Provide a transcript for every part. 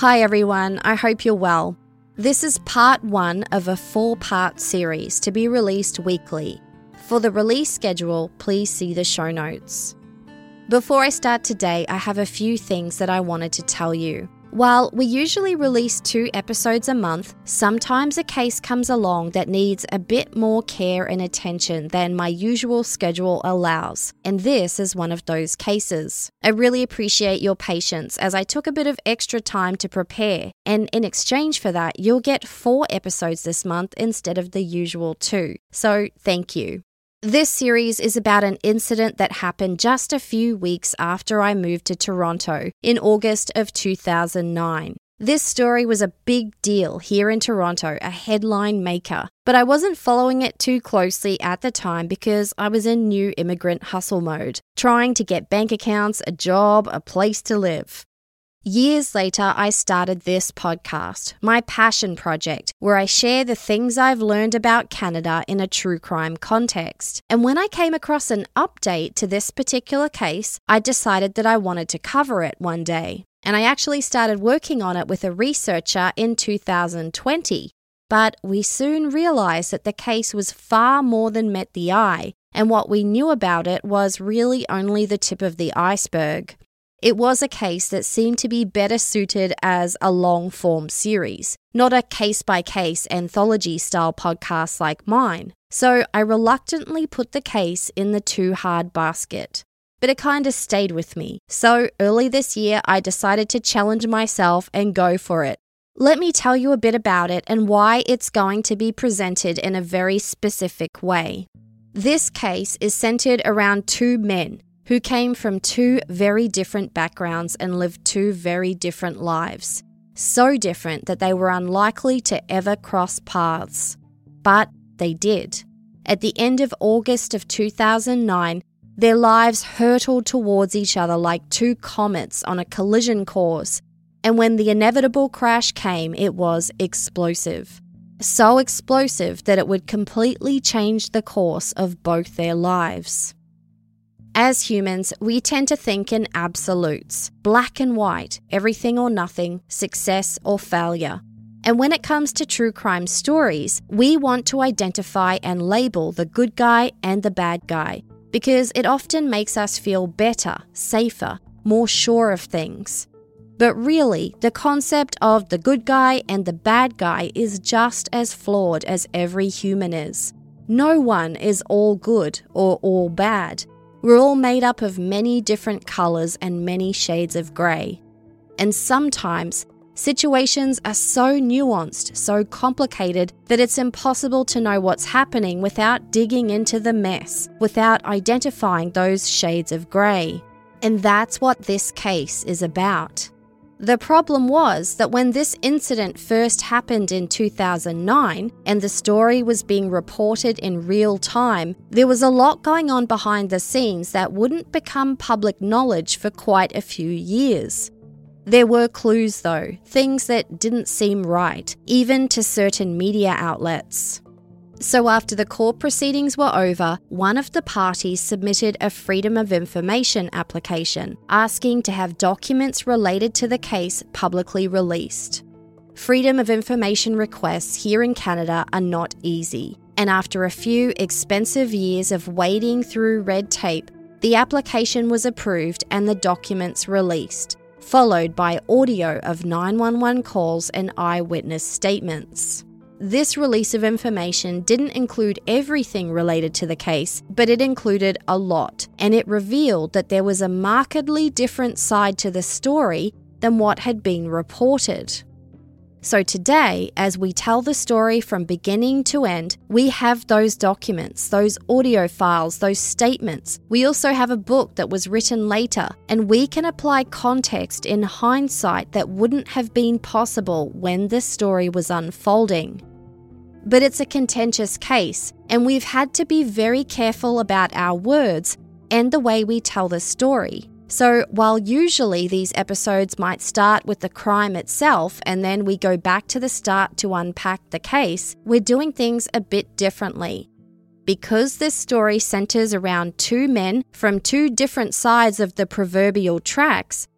Hi everyone, I hope you're well. This is part 1 of a 4-part series to be released weekly. For the release schedule, please see the show notes. Before I start today, I have a few things that I wanted to tell you. While we usually release 2 episodes a month, sometimes a case comes along that needs a bit more care and attention than my usual schedule allows, and this is one of those cases. I really appreciate your patience as I took a bit of extra time to prepare, and in exchange for that, you'll get 4 episodes this month instead of the usual 2. So thank you. This series is about an incident that happened just a few weeks after I moved to Toronto in August of 2009. This story was a big deal here in Toronto, a headline maker, but I wasn't following it too closely at the time because I was in new immigrant hustle mode, trying to get bank accounts, a job, a place to live. Years later, I started this podcast, my passion project, where I share the things I've learned about Canada in a true crime context. And when I came across an update to this particular case, I decided that I wanted to cover it one day. And I actually started working on it with a researcher in 2020. But we soon realized that the case was far more than met the eye, and what we knew about it was really only the tip of the iceberg. It was a case that seemed to be better suited as a long-form series, not a case-by-case anthology-style podcast like mine. So I reluctantly put the case in the too hard basket. But it kind of stayed with me. So early this year, I decided to challenge myself and go for it. Let me tell you a bit about it and why it's going to be presented in a very specific way. This case is centered around 2 men who came from 2 very different backgrounds and lived 2 very different lives. So different that they were unlikely to ever cross paths. But they did. At the end of August of 2009, their lives hurtled towards each other like 2 comets on a collision course. And when the inevitable crash came, it was explosive. So explosive that it would completely change the course of both their lives. As humans, we tend to think in absolutes, black and white, everything or nothing, success or failure. And when it comes to true crime stories, we want to identify and label the good guy and the bad guy, because it often makes us feel better, safer, more sure of things. But really, the concept of the good guy and the bad guy is just as flawed as every human is. No one is all good or all bad. We're all made up of many different colours and many shades of grey. And sometimes, situations are so nuanced, so complicated, that it's impossible to know what's happening without digging into the mess, without identifying those shades of grey. And that's what this case is about. The problem was that when this incident first happened in 2009 and the story was being reported in real time, there was a lot going on behind the scenes that wouldn't become public knowledge for quite a few years. There were clues though, things that didn't seem right, even to certain media outlets. So after the court proceedings were over, one of the parties submitted a Freedom of Information application, asking to have documents related to the case publicly released. Freedom of Information requests here in Canada are not easy, and after a few expensive years of wading through red tape, the application was approved and the documents released, followed by audio of 911 calls and eyewitness statements. This release of information didn't include everything related to the case, but it included a lot, and it revealed that there was a markedly different side to the story than what had been reported. So today, as we tell the story from beginning to end, we have those documents, those audio files, those statements. We also have a book that was written later, and we can apply context in hindsight that wouldn't have been possible when this story was unfolding. But it's a contentious case, and we've had to be very careful about our words and the way we tell the story. So while usually these episodes might start with the crime itself and then we go back to the start to unpack the case, we're doing things a bit differently. Because this story centers around 2 men from 2 different sides of the proverbial tracks,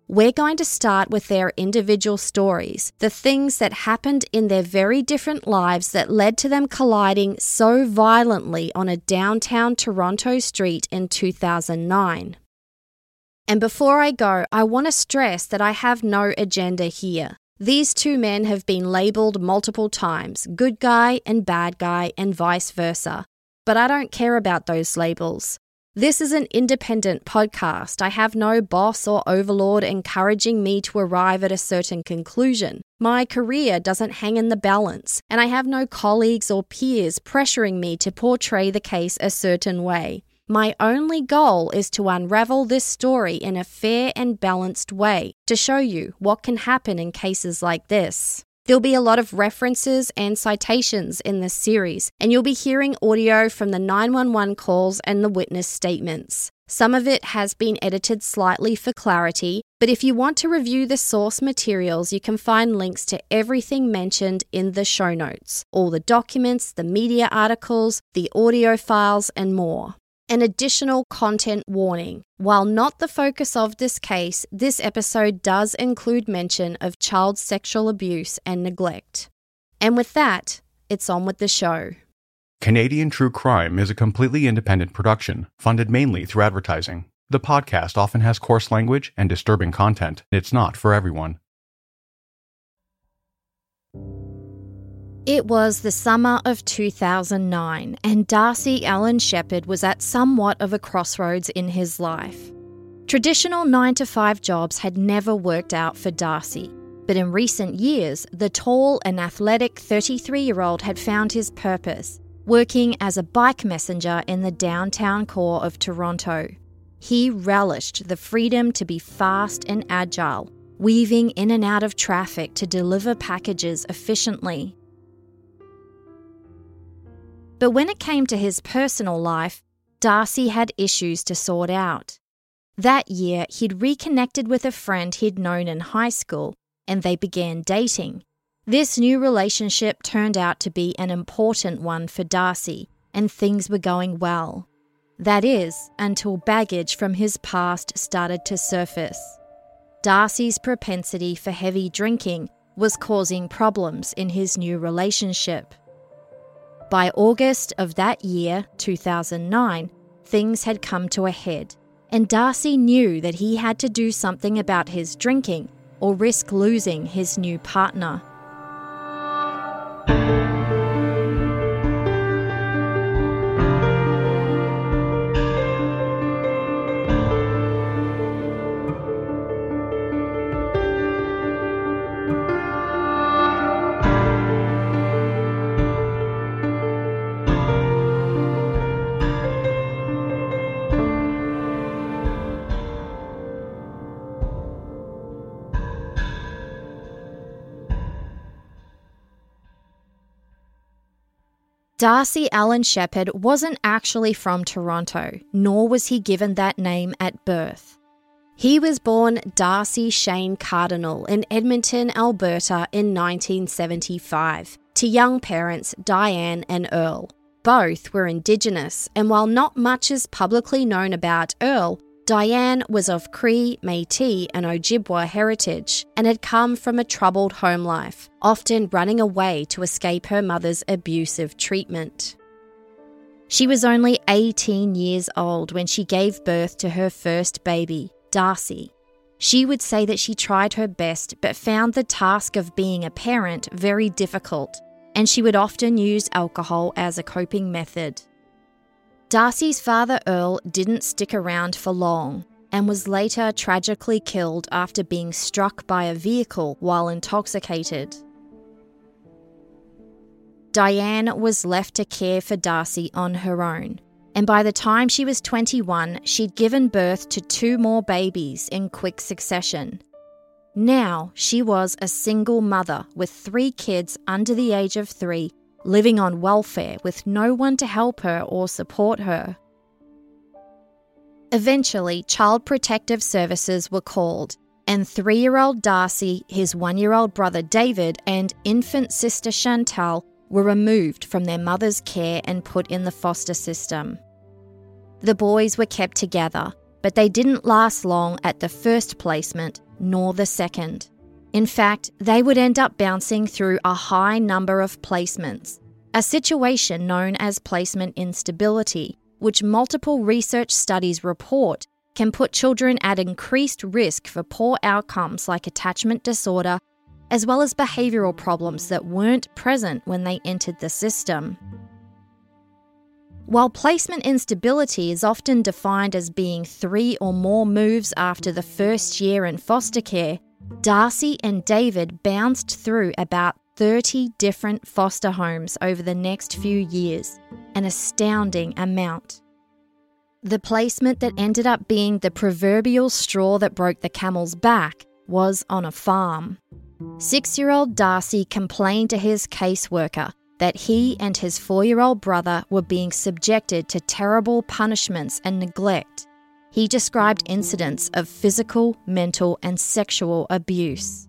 We're going to start with their individual stories, the things that happened in their very different lives that led to them colliding so violently on a downtown Toronto street in 2009. And before I go, I want to stress that I have no agenda here. These two men have been labelled multiple times, good guy and bad guy and vice versa. But I don't care about those labels. This is an independent podcast. I have no boss or overlord encouraging me to arrive at a certain conclusion. My career doesn't hang in the balance, and I have no colleagues or peers pressuring me to portray the case a certain way. My only goal is to unravel this story in a fair and balanced way to show you what can happen in cases like this. There'll be a lot of references and citations in this series, and you'll be hearing audio from the 911 calls and the witness statements. Some of it has been edited slightly for clarity, but if you want to review the source materials, you can find links to everything mentioned in the show notes, all the documents, the media articles, the audio files, and more. An additional content warning. While not the focus of this case, this episode does include mention of child sexual abuse and neglect. And with that, it's on with the show. Canadian True Crime is a completely independent production, funded mainly through advertising. The podcast often has coarse language and disturbing content. It's not for everyone. It was the summer of 2009, and Darcy Allen Shepherd was at somewhat of a crossroads in his life. Traditional 9-to-5 jobs had never worked out for Darcy, but in recent years, the tall and athletic 33-year-old had found his purpose, working as a bike messenger in the downtown core of Toronto. He relished the freedom to be fast and agile, weaving in and out of traffic to deliver packages efficiently. But when it came to his personal life, Darcy had issues to sort out. That year, he'd reconnected with a friend he'd known in high school, and they began dating. This new relationship turned out to be an important one for Darcy, and things were going well. That is, until baggage from his past started to surface. Darcy's propensity for heavy drinking was causing problems in his new relationship. By August of that year, 2009, things had come to a head, and Darcy knew that he had to do something about his drinking or risk losing his new partner. Darcy Allen Shepherd wasn't actually from Toronto, nor was he given that name at birth. He was born Darcy Shane Cardinal in Edmonton, Alberta in 1975, to young parents Diane and Earl. Both were Indigenous, and while not much is publicly known about Earl, Diane was of Cree, Métis and Ojibwa heritage and had come from a troubled home life, often running away to escape her mother's abusive treatment. She was only 18 years old when she gave birth to her first baby, Darcy. She would say that she tried her best but found the task of being a parent very difficult, and she would often use alcohol as a coping method. Darcy's father Earl didn't stick around for long and was later tragically killed after being struck by a vehicle while intoxicated. Diane was left to care for Darcy on her own, and by the time she was 21, she'd given birth to 2 more babies in quick succession. Now she was a single mother with 3 kids under the age of 3, living on welfare with no one to help her or support her. Eventually, Child Protective Services were called, and 3-year-old Darcy, his 1-year-old brother David, and infant sister Chantal were removed from their mother's care and put in the foster system. The boys were kept together, but they didn't last long at the first placement nor the second. In fact, they would end up bouncing through a high number of placements, a situation known as placement instability, which multiple research studies report can put children at increased risk for poor outcomes like attachment disorder, as well as behavioural problems that weren't present when they entered the system. While placement instability is often defined as being 3 or more moves after the first year in foster care, Darcy and David bounced through about 30 different foster homes over the next few years, an astounding amount. The placement that ended up being the proverbial straw that broke the camel's back was on a farm. 6-year-old Darcy complained to his caseworker that he and his 4-year-old brother were being subjected to terrible punishments and neglect. He described incidents of physical, mental, and sexual abuse.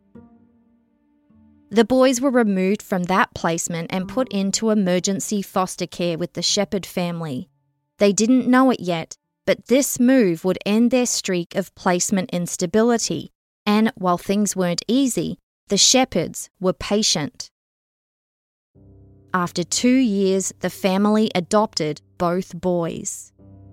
The boys were removed from that placement and put into emergency foster care with the Shepherd family. They didn't know it yet, but this move would end their streak of placement instability, and while things weren't easy, the Shepherds were patient. After 2 years, the family adopted both boys.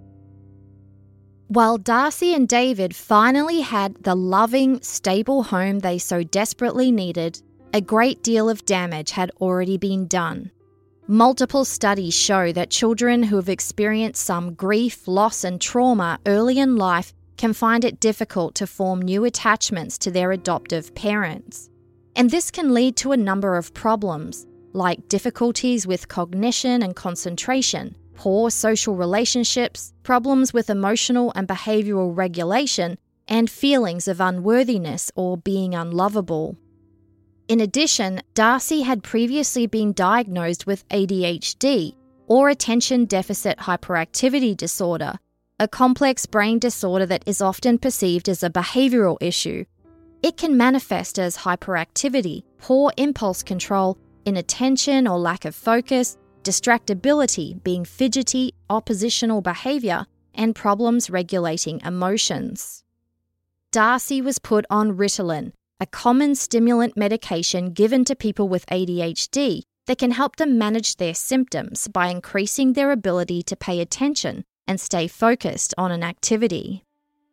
While Darcy and David finally had the loving, stable home they so desperately needed, a great deal of damage had already been done. Multiple studies show that children who have experienced some grief, loss, and trauma early in life can find it difficult to form new attachments to their adoptive parents. And this can lead to a number of problems, like difficulties with cognition and concentration, poor social relationships, problems with emotional and behavioural regulation, and feelings of unworthiness or being unlovable. In addition, Darcy had previously been diagnosed with ADHD, or attention deficit hyperactivity disorder, a complex brain disorder that is often perceived as a behavioural issue. It can manifest as hyperactivity, poor impulse control, inattention or lack of focus, distractibility, being fidgety, oppositional behaviour, and problems regulating emotions. Darcy was put on Ritalin, a common stimulant medication given to people with ADHD that can help them manage their symptoms by increasing their ability to pay attention and stay focused on an activity.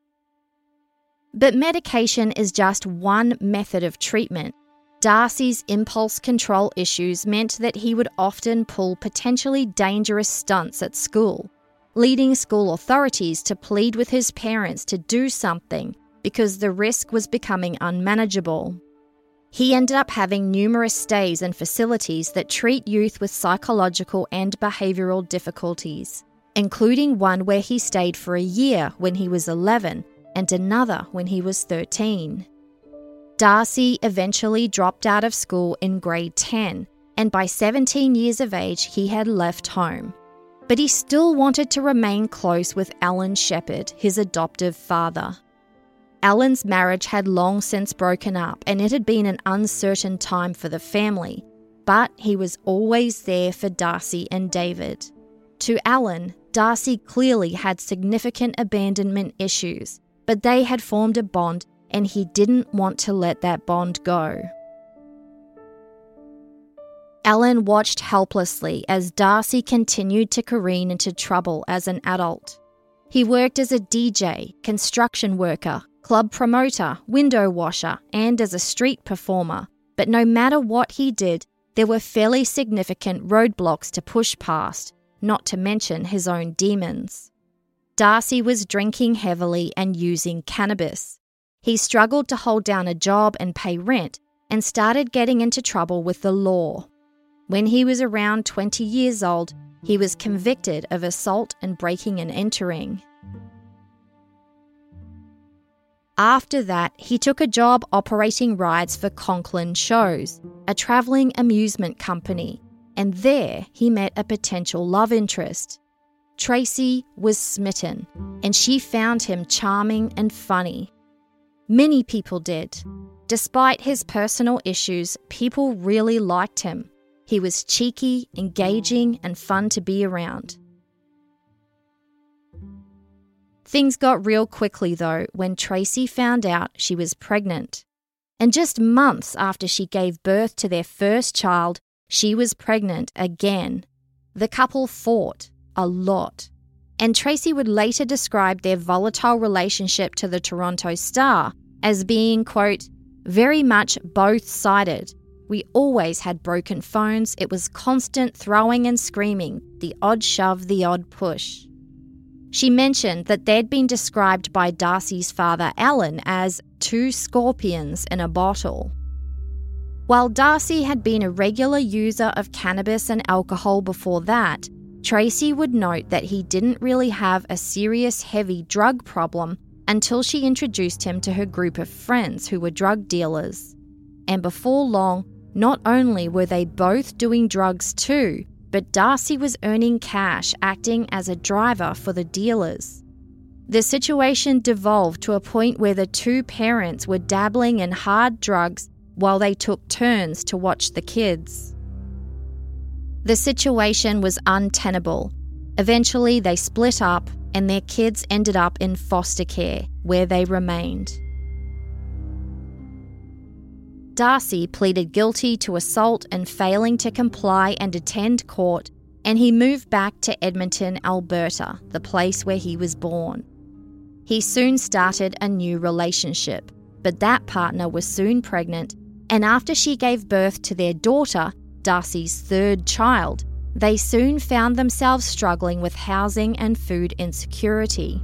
But medication is just one method of treatment. Darcy's impulse control issues meant that he would often pull potentially dangerous stunts at school, leading school authorities to plead with his parents to do something because the risk was becoming unmanageable. He ended up having numerous stays in facilities that treat youth with psychological and behavioural difficulties, including one where he stayed for a year when he was 11 and another when he was 13. Darcy eventually dropped out of school in grade 10, and by 17 years of age he had left home. But he still wanted to remain close with Alan Shepherd, his adoptive father. Alan's marriage had long since broken up, and it had been an uncertain time for the family, but he was always there for Darcy and David. To Alan, Darcy clearly had significant abandonment issues, but they had formed a bond and he didn't want to let that bond go. Alan watched helplessly as Darcy continued to careen into trouble as an adult. He worked as a DJ, construction worker, club promoter, window washer, and as a street performer, but no matter what he did, there were fairly significant roadblocks to push past, not to mention his own demons. Darcy was drinking heavily and using cannabis. He struggled to hold down a job and pay rent and started getting into trouble with the law. When he was around 20 years old, he was convicted of assault and breaking and entering. After that, he took a job operating rides for Conklin Shows, a travelling amusement company, and there he met a potential love interest. Tracy was smitten, and she found him charming and funny. Many people did. Despite his personal issues, people really liked him. He was cheeky, engaging, and fun to be around. Things got real quickly though when Tracy found out she was pregnant. And just months after she gave birth to their first child, she was pregnant again. The couple fought a lot. And Tracy would later describe their volatile relationship to the Toronto Star as being, quote, very much both-sided. We always had broken phones. It was constant throwing and screaming, the odd shove, the odd push. She mentioned that they'd been described by Darcy's father, Alan, as two scorpions in a bottle. While Darcy had been a regular user of cannabis and alcohol before that, Tracy would note that he didn't really have a serious heavy drug problem until she introduced him to her group of friends who were drug dealers. And before long, not only were they both doing drugs too, but Darcy was earning cash acting as a driver for the dealers. The situation devolved to a point where the two parents were dabbling in hard drugs while they took turns to watch the kids. The situation was untenable. Eventually, they split up and their kids ended up in foster care, where they remained. Darcy pleaded guilty to assault and failing to comply and attend court, and he moved back to Edmonton, Alberta, the place where he was born. He soon started a new relationship, but that partner was soon pregnant, and after she gave birth to their daughter, Darcy's third child, they soon found themselves struggling with housing and food insecurity.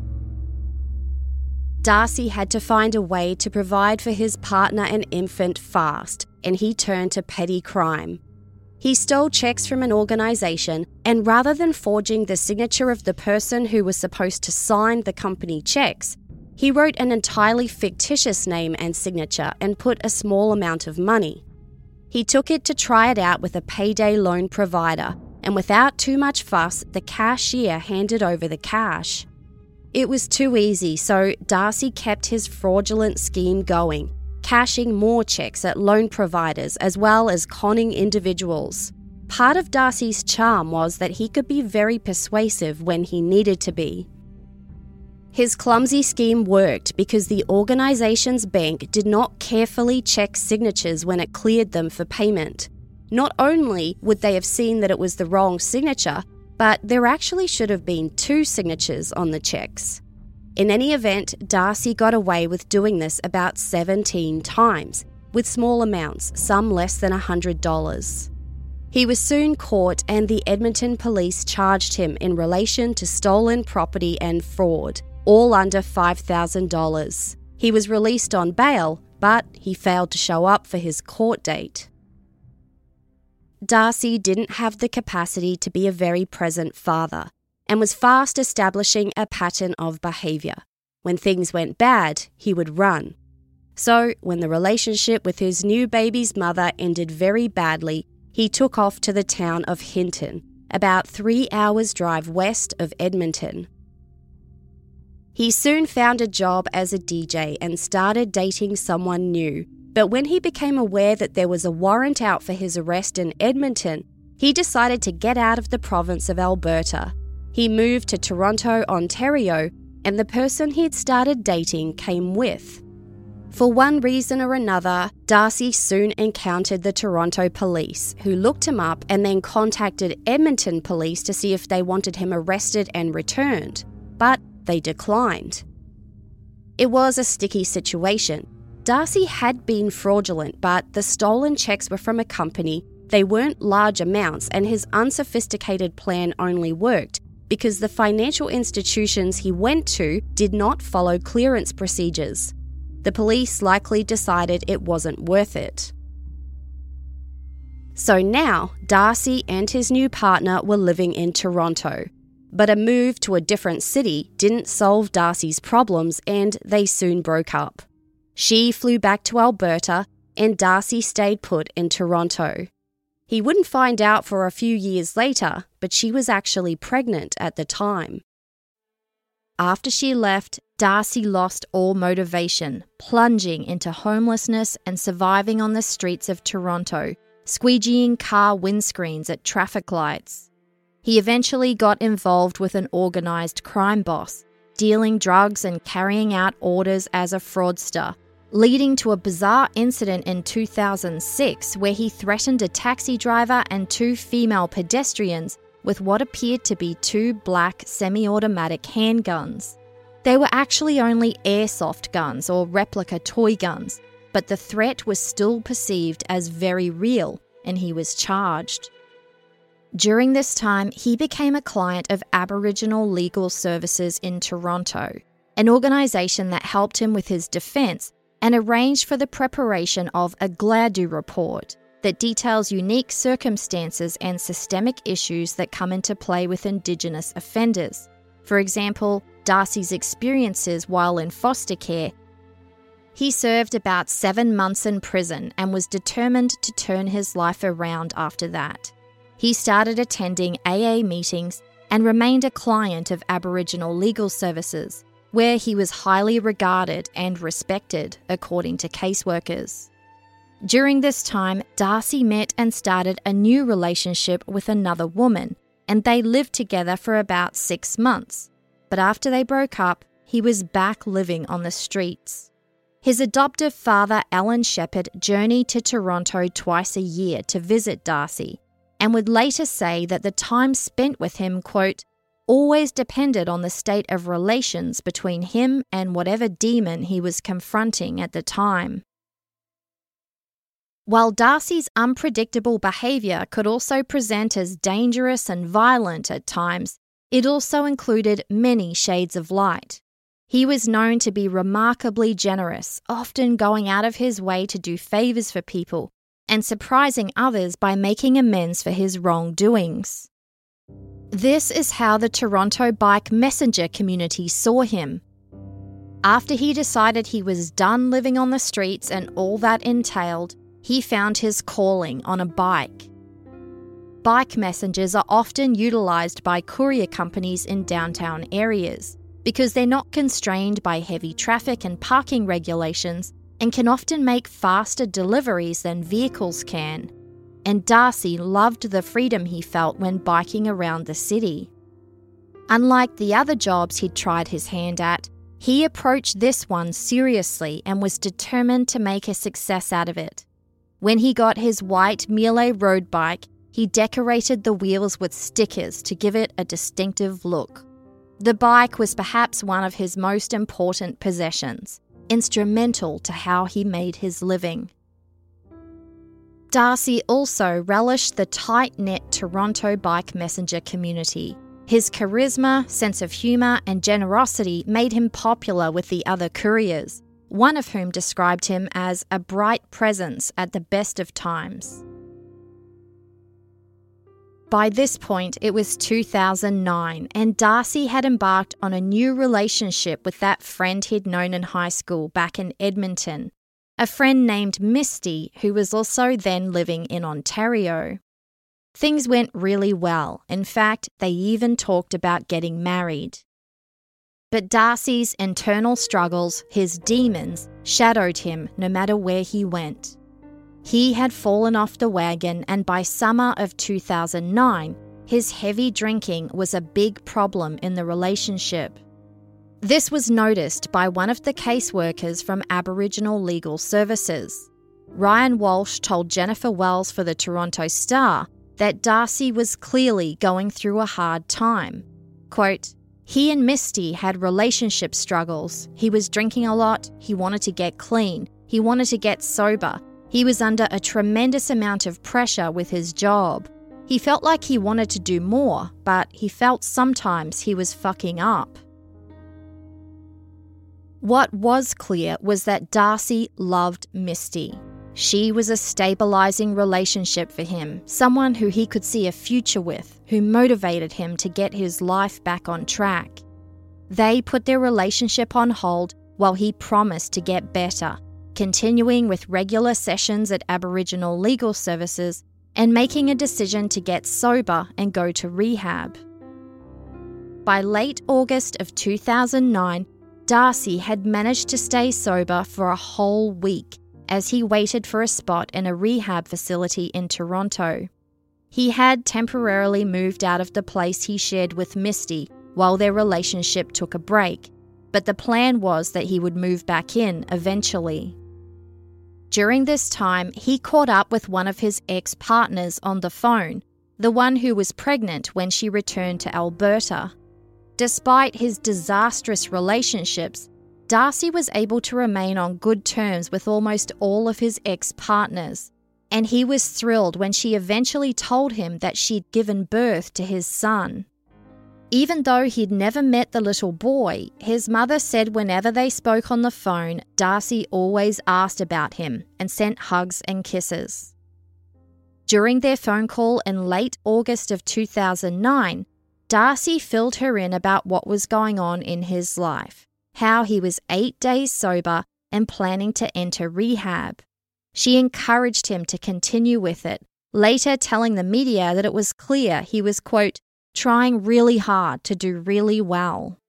Darcy had to find a way to provide for his partner and infant fast, and he turned to petty crime. He stole checks from an organisation, and rather than forging the signature of the person who was supposed to sign the company checks, he wrote an entirely fictitious name and signature and put a small amount of money. He took it to try it out with a payday loan provider, and without too much fuss, the cashier handed over the cash. It was too easy, so Darcy kept his fraudulent scheme going, cashing more checks at loan providers as well as conning individuals. Part of Darcy's charm was that he could be very persuasive when he needed to be. His clumsy scheme worked because the organisation's bank did not carefully check signatures when it cleared them for payment. Not only would they have seen that it was the wrong signature, but there actually should have been two signatures on the checks. In any event, Darcy got away with doing this about 17 times, with small amounts, some less than $100. He was soon caught and the Edmonton police charged him in relation to stolen property and fraud, all under $5,000. He was released on bail, but he failed to show up for his court date. Darcy didn't have the capacity to be a very present father and was fast establishing a pattern of behaviour. When things went bad, he would run. So, when the relationship with his new baby's mother ended very badly, he took off to the town of Hinton, about 3 hours' drive west of Edmonton. He soon found a job as a DJ and started dating someone new. But when he became aware that there was a warrant out for his arrest in Edmonton, he decided to get out of the province of Alberta. He moved to Toronto, Ontario, and the person he'd started dating came with. For one reason or another, Darcy soon encountered the Toronto police, who looked him up and then contacted Edmonton police to see if they wanted him arrested and returned, but they declined. It was a sticky situation. Darcy had been fraudulent, but the stolen checks were from a company, they weren't large amounts, and his unsophisticated plan only worked because the financial institutions he went to did not follow clearance procedures. The police likely decided it wasn't worth it. So now, Darcy and his new partner were living in Toronto, but a move to a different city didn't solve Darcy's problems and they soon broke up. She flew back to Alberta and Darcy stayed put in Toronto. He wouldn't find out for a few years later, but she was actually pregnant at the time. After she left, Darcy lost all motivation, plunging into homelessness and surviving on the streets of Toronto, squeegeeing car windscreens at traffic lights. He eventually got involved with an organised crime boss, dealing drugs and carrying out orders as a fraudster, leading to a bizarre incident in 2006 where he threatened a taxi driver and 2 female pedestrians with what appeared to be 2 black semi-automatic handguns. They were actually only airsoft guns or replica toy guns, but the threat was still perceived as very real and he was charged. During this time, he became a client of Aboriginal Legal Services in Toronto, an organisation that helped him with his defence and arranged for the preparation of a Gladue report that details unique circumstances and systemic issues that come into play with Indigenous offenders. For example, Darcy's experiences while in foster care. He served about 7 months in prison and was determined to turn his life around after that. He started attending AA meetings and remained a client of Aboriginal Legal Services, where he was highly regarded and respected, according to caseworkers. During this time, Darcy met and started a new relationship with another woman, and they lived together for about 6 months. But after they broke up, he was back living on the streets. His adoptive father, Alan Shepherd, journeyed to Toronto twice a year to visit Darcy, and would later say that the time spent with him, quote, always depended on the state of relations between him and whatever demon he was confronting at the time. While Darcy's unpredictable behaviour could also present as dangerous and violent at times, it also included many shades of light. He was known to be remarkably generous, often going out of his way to do favours for people, and surprising others by making amends for his wrongdoings. This is how the Toronto Bike Messenger community saw him. After he decided he was done living on the streets and all that entailed, he found his calling on a bike. Bike messengers are often utilised by courier companies in downtown areas because they're not constrained by heavy traffic and parking regulations and can often make faster deliveries than vehicles can. And Darcy loved the freedom he felt when biking around the city. Unlike the other jobs he'd tried his hand at, he approached this one seriously and was determined to make a success out of it. When he got his white Miele road bike, he decorated the wheels with stickers to give it a distinctive look. The bike was perhaps one of his most important possessions, instrumental to how he made his living. Darcy also relished the tight-knit Toronto Bike Messenger community. His charisma, sense of humour and generosity made him popular with the other couriers, one of whom described him as a bright presence at the best of times. By this point, it was 2009, and Darcy had embarked on a new relationship with that friend he'd known in high school back in Edmonton, a friend named Misty, who was also then living in Ontario. Things went really well. In fact, they even talked about getting married. But Darcy's internal struggles, his demons, shadowed him no matter where he went. He had fallen off the wagon, and by summer of 2009, his heavy drinking was a big problem in the relationship. This was noticed by one of the caseworkers from Aboriginal Legal Services. Ryan Walsh told Jennifer Wells for the Toronto Star that Darcy was clearly going through a hard time. Quote, he and Misty had relationship struggles. He was drinking a lot, he wanted to get clean, he wanted to get sober. He was under a tremendous amount of pressure with his job. He felt like he wanted to do more, but he felt sometimes he was fucking up. What was clear was that Darcy loved Misty. She was a stabilising relationship for him, someone who he could see a future with, who motivated him to get his life back on track. They put their relationship on hold while he promised to get better, continuing with regular sessions at Aboriginal Legal Services and making a decision to get sober and go to rehab. By late August of 2009, Darcy had managed to stay sober for a whole week as he waited for a spot in a rehab facility in Toronto. He had temporarily moved out of the place he shared with Misty, while their relationship took a break, but the plan was that he would move back in eventually. During this time, he caught up with one of his ex-partners on the phone, the one who was pregnant when she returned to Alberta. Despite his disastrous relationships, Darcy was able to remain on good terms with almost all of his ex-partners, and he was thrilled when she eventually told him that she'd given birth to his son. Even though he'd never met the little boy, his mother said whenever they spoke on the phone, Darcy always asked about him and sent hugs and kisses. During their phone call in late August of 2009, Darcy filled her in about what was going on in his life, how he was 8 days sober and planning to enter rehab. She encouraged him to continue with it, later telling the media that it was clear he was, quote, trying really hard to do really well.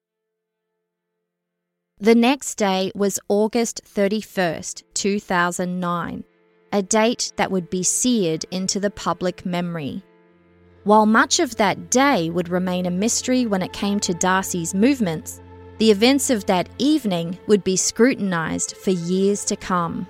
The next day was August 31st, 2009, a date that would be seared into the public memory. While much of that day would remain a mystery when it came to Darcy's movements, the events of that evening would be scrutinised for years to come.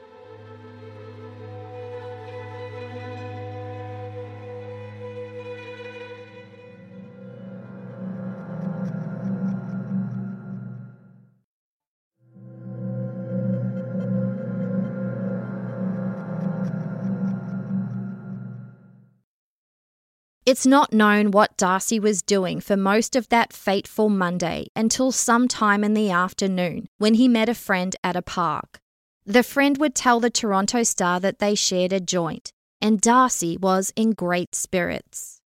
It's not known what Darcy was doing for most of that fateful Monday until sometime in the afternoon when he met a friend at a park. The friend would tell the Toronto Star that they shared a joint, and Darcy was in great spirits.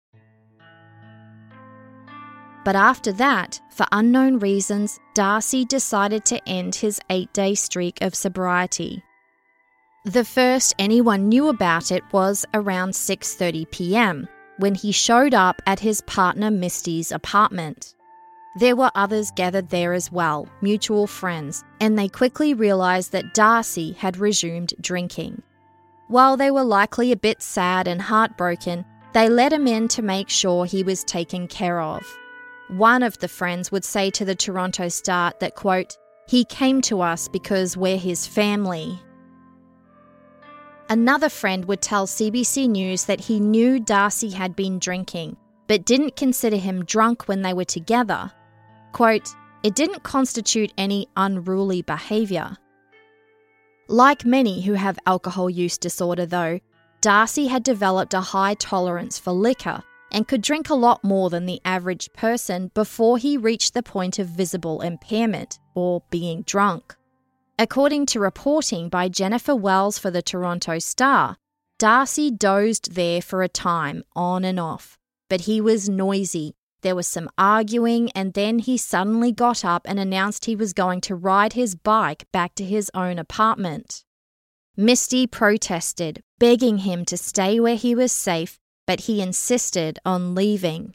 But after that, for unknown reasons, Darcy decided to end his 8-day streak of sobriety. The first anyone knew about it was around 6:30 p.m, when he showed up at his partner Misty's apartment. There were others gathered there as well, mutual friends, and they quickly realised that Darcy had resumed drinking. While they were likely a bit sad and heartbroken, they let him in to make sure he was taken care of. One of the friends would say to the Toronto Star that, quote, he came to us because we're his family. Another friend would tell CBC News that he knew Darcy had been drinking, but didn't consider him drunk when they were together. Quote, it didn't constitute any unruly behaviour. Like many who have alcohol use disorder though, Darcy had developed a high tolerance for liquor and could drink a lot more than the average person before he reached the point of visible impairment, or being drunk. According to reporting by Jennifer Wells for the Toronto Star, Darcy dozed there for a time, on and off, but he was noisy. There was some arguing, and then he suddenly got up and announced he was going to ride his bike back to his own apartment. Misty protested, begging him to stay where he was safe, but he insisted on leaving.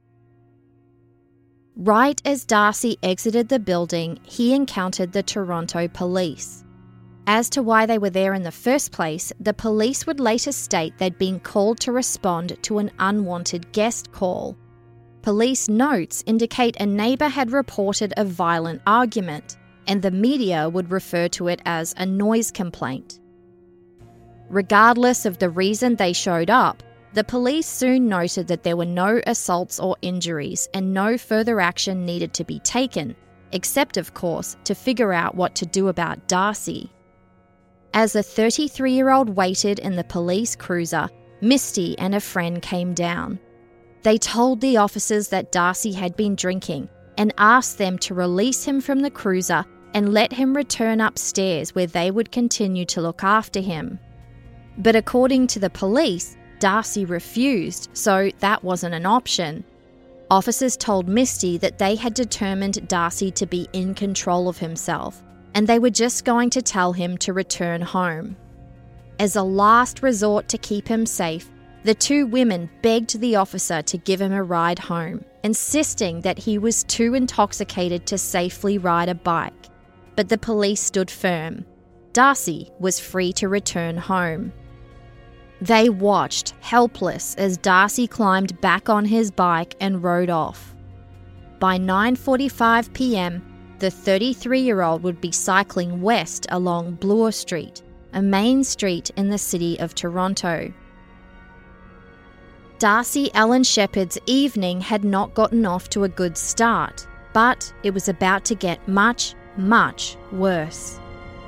Right as Darcy exited the building, he encountered the Toronto police. As to why they were there in the first place, the police would later state they'd been called to respond to an unwanted guest call. Police notes indicate a neighbour had reported a violent argument, and the media would refer to it as a noise complaint. Regardless of the reason they showed up, the police soon noted that there were no assaults or injuries and no further action needed to be taken, except, of course, to figure out what to do about Darcy. As a 33-year-old waited in the police cruiser, Misty and a friend came down. They told the officers that Darcy had been drinking and asked them to release him from the cruiser and let him return upstairs where they would continue to look after him. But according to the police, Darcy refused, so that wasn't an option. Officers told Misty that they had determined Darcy to be in control of himself, and they were just going to tell him to return home. As a last resort to keep him safe, the two women begged the officer to give him a ride home, insisting that he was too intoxicated to safely ride a bike. But the police stood firm. Darcy was free to return home. They watched, helpless, as Darcy climbed back on his bike and rode off. By 9:45 p.m, the 33-year-old would be cycling west along Bloor Street, a main street in the city of Toronto. Darcy Allen Shepherd's evening had not gotten off to a good start, but it was about to get much, much worse.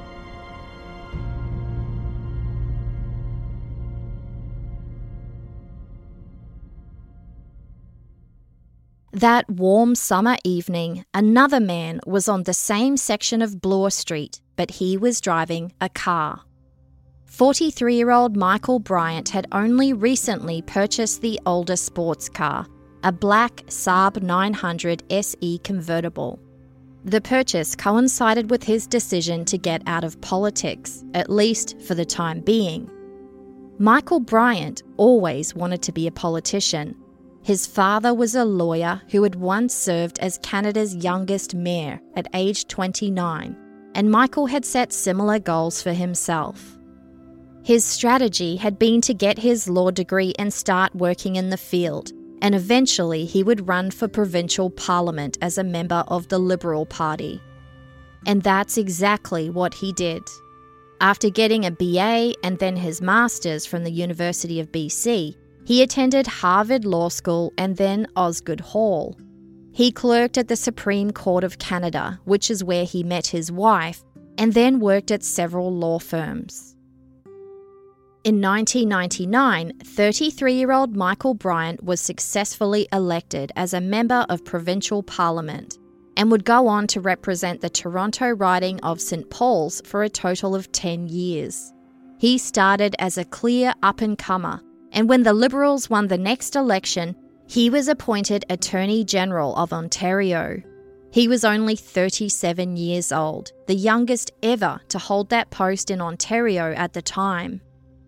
That warm summer evening, another man was on the same section of Bloor Street, but he was driving a car. 43-year-old Michael Bryant had only recently purchased the older sports car, a black Saab 900 SE convertible. The purchase coincided with his decision to get out of politics, at least for the time being. Michael Bryant always wanted to be a politician. His father was a lawyer who had once served as Canada's youngest mayor at age 29, and Michael had set similar goals for himself. His strategy had been to get his law degree and start working in the field, and eventually he would run for provincial parliament as a member of the Liberal Party. And that's exactly what he did. After getting a BA and then his master's from the University of BC, he attended Harvard Law School and then Osgoode Hall. He clerked at the Supreme Court of Canada, which is where he met his wife, and then worked at several law firms. In 1999, 33-year-old Michael Bryant was successfully elected as a member of provincial parliament and would go on to represent the Toronto riding of St. Paul's for a total of 10 years. He started as a clear up-and-comer, and when the Liberals won the next election, he was appointed Attorney General of Ontario. He was only 37 years old, the youngest ever to hold that post in Ontario at the time.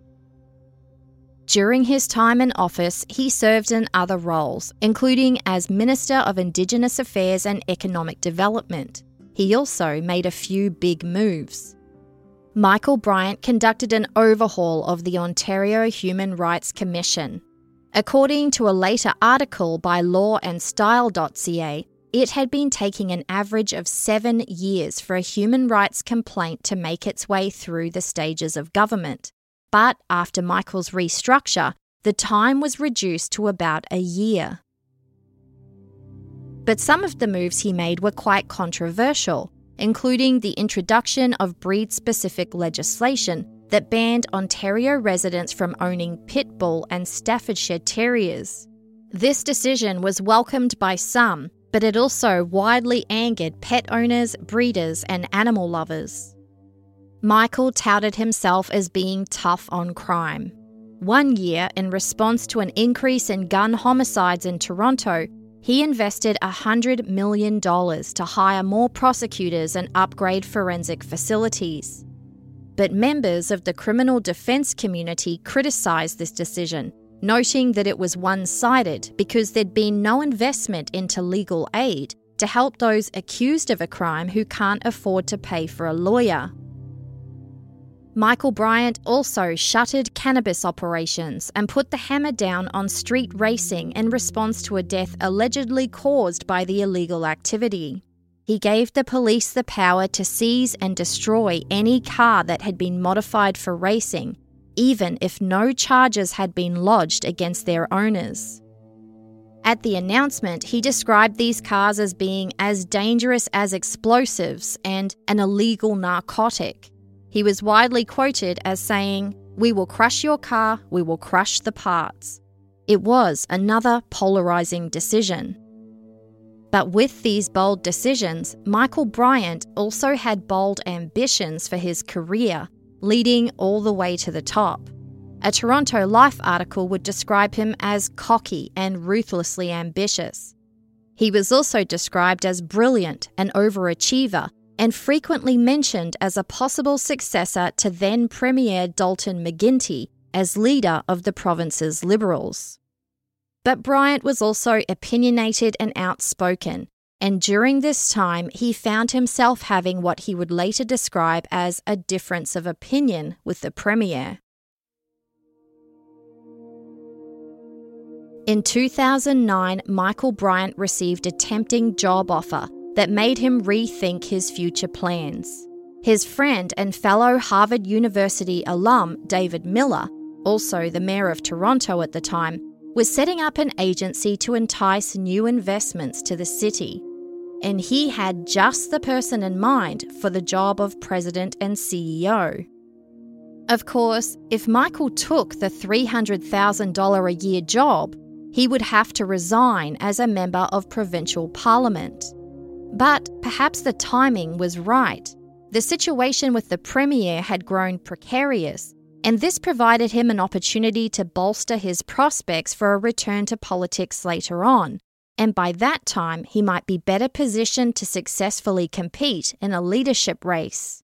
During his time in office, he served in other roles, including as Minister of Indigenous Affairs and Economic Development. He also made a few big moves. Michael Bryant conducted an overhaul of the Ontario Human Rights Commission. According to a later article by lawandstyle.ca, it had been taking an average of 7 years for a human rights complaint to make its way through the stages of government. But after Michael's restructure, the time was reduced to about a year. But some of the moves he made were quite controversial, including the introduction of breed-specific legislation that banned Ontario residents from owning pit bull and Staffordshire Terriers. This decision was welcomed by some, but it also widely angered pet owners, breeders, and animal lovers. Michael touted himself as being tough on crime. One year, in response to an increase in gun homicides in Toronto, he invested $100 million to hire more prosecutors and upgrade forensic facilities. But members of the criminal defence community criticised this decision, noting that it was one-sided because there'd been no investment into legal aid to help those accused of a crime who can't afford to pay for a lawyer. Michael Bryant also shuttered cannabis operations and put the hammer down on street racing in response to a death allegedly caused by the illegal activity. He gave the police the power to seize and destroy any car that had been modified for racing, even if no charges had been lodged against their owners. At the announcement, he described these cars as being as dangerous as explosives and an illegal narcotic. He was widely quoted as saying, "We will crush your car, we will crush the parts." It was another polarising decision. But with these bold decisions, Michael Bryant also had bold ambitions for his career, leading all the way to the top. A Toronto Life article would describe him as cocky and ruthlessly ambitious. He was also described as brilliant, an overachiever, and frequently mentioned as a possible successor to then Premier Dalton McGuinty as leader of the province's Liberals. But Bryant was also opinionated and outspoken, and during this time he found himself having what he would later describe as a difference of opinion with the Premier. In 2009, Michael Bryant received a tempting job offer that made him rethink his future plans. His friend and fellow Harvard University alum David Miller, also the mayor of Toronto at the time, was setting up an agency to entice new investments to the city. And he had just the person in mind for the job of president and CEO. Of course, if Michael took the $300,000 a year job, he would have to resign as a member of provincial parliament. But perhaps the timing was right. The situation with the premier had grown precarious, and this provided him an opportunity to bolster his prospects for a return to politics later on, and by that time he might be better positioned to successfully compete in a leadership race.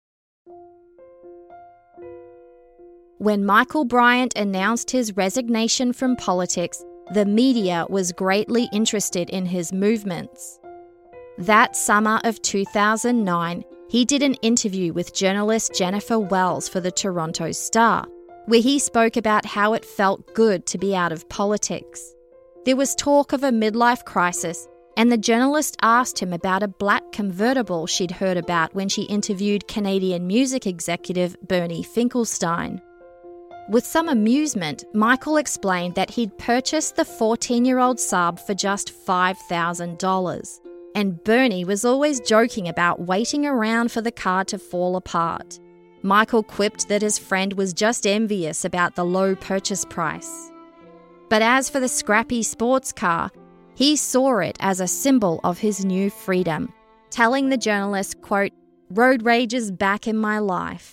When Michael Bryant announced his resignation from politics, the media was greatly interested in his movements. That summer of 2009, he did an interview with journalist Jennifer Wells for the Toronto Star, where he spoke about how it felt good to be out of politics. There was talk of a midlife crisis, and the journalist asked him about a black convertible she'd heard about when she interviewed Canadian music executive Bernie Finkelstein. With some amusement, Michael explained that he'd purchased the 14-year-old Saab for just $5,000, and Bernie was always joking about waiting around for the car to fall apart. Michael quipped that his friend was just envious about the low purchase price. But as for the scrappy sports car, he saw it as a symbol of his new freedom, telling the journalist, quote, "Road rage is back in my life."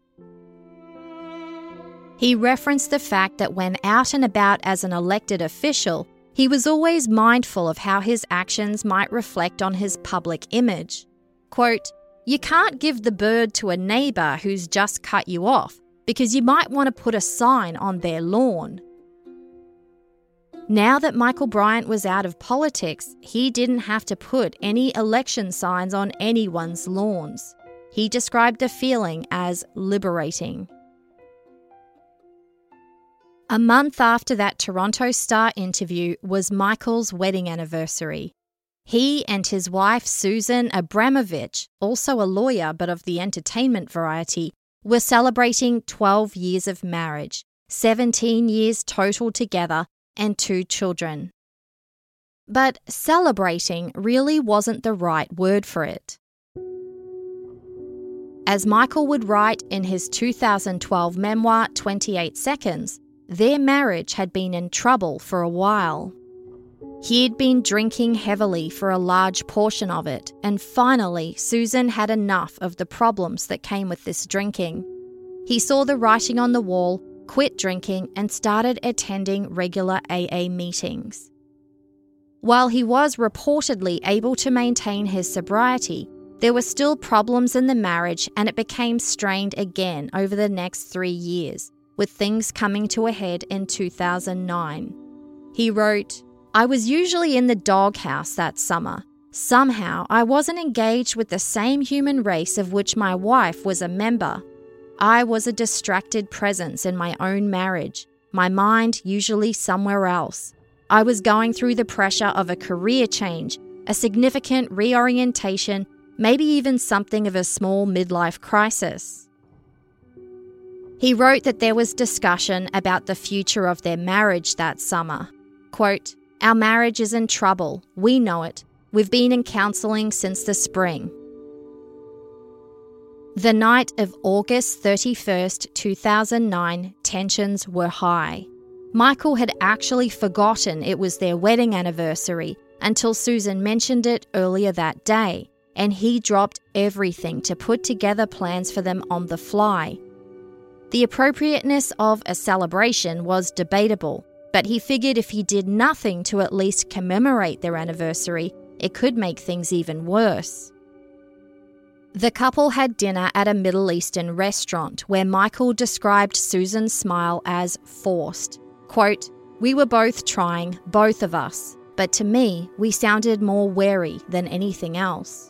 He referenced the fact that when out and about as an elected official, he was always mindful of how his actions might reflect on his public image. Quote, "You can't give the bird to a neighbour who's just cut you off because you might want to put a sign on their lawn." Now that Michael Bryant was out of politics, he didn't have to put any election signs on anyone's lawns. He described the feeling as liberating. A month after that Toronto Star interview was Michael's wedding anniversary. He and his wife Susan Abramovich, also a lawyer but of the entertainment variety, were celebrating 12 years of marriage, 17 years total together, and 2 children. But celebrating really wasn't the right word for it. As Michael would write in his 2012 memoir, 28 Seconds, their marriage had been in trouble for a while. He had been drinking heavily for a large portion of it, and finally Susan had enough of the problems that came with this drinking. He saw the writing on the wall, quit drinking, and started attending regular AA meetings. While he was reportedly able to maintain his sobriety, there were still problems in the marriage, and it became strained again over the next 3 years, with things coming to a head in 2009. He wrote, "I was usually in the doghouse that summer. Somehow I wasn't engaged with the same human race of which my wife was a member. I was a distracted presence in my own marriage, my mind usually somewhere else. I was going through the pressure of a career change, a significant reorientation, maybe even something of a small midlife crisis." He wrote that there was discussion about the future of their marriage that summer. Quote, "Our marriage is in trouble. We know it. We've been in counselling since the spring." The night of August 31st, 2009, tensions were high. Michael had actually forgotten it was their wedding anniversary until Susan mentioned it earlier that day, and he dropped everything to put together plans for them on the fly. The appropriateness of a celebration was debatable, but he figured if he did nothing to at least commemorate their anniversary, it could make things even worse. The couple had dinner at a Middle Eastern restaurant where Michael described Susan's smile as forced. Quote, "We were both trying, both of us, but to me, we sounded more wary than anything else."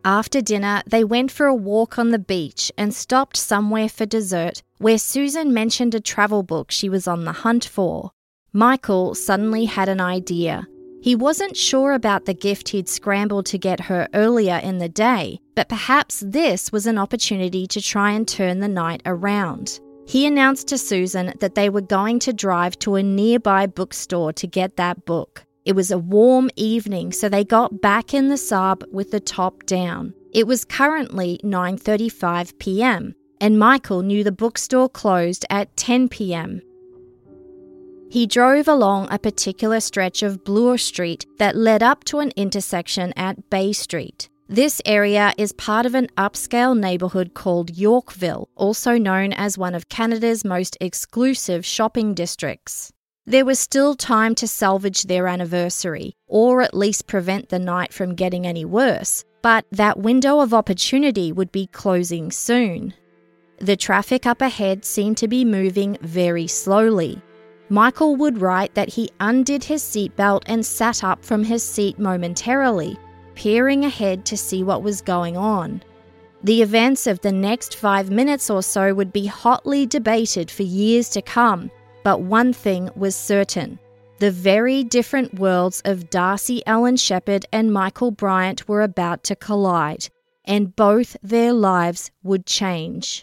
After dinner, they went for a walk on the beach and stopped somewhere for dessert where Susan mentioned a travel book she was on the hunt for. Michael suddenly had an idea. He wasn't sure about the gift he'd scrambled to get her earlier in the day, but perhaps this was an opportunity to try and turn the night around. He announced to Susan that they were going to drive to a nearby bookstore to get that book. It was a warm evening, so they got back in the Saab with the top down. It was currently 9:35 p.m, and Michael knew the bookstore closed at 10 p.m. He drove along a particular stretch of Bloor Street that led up to an intersection at Bay Street. This area is part of an upscale neighbourhood called Yorkville, also known as one of Canada's most exclusive shopping districts. There was still time to salvage their anniversary, or at least prevent the night from getting any worse, but that window of opportunity would be closing soon. The traffic up ahead seemed to be moving very slowly. Michael would write that he undid his seatbelt and sat up from his seat momentarily, peering ahead to see what was going on. The events of the next 5 minutes or so would be hotly debated for years to come, but one thing was certain. The very different worlds of Darcy Ellen Shepherd and Michael Bryant were about to collide, and both their lives would change.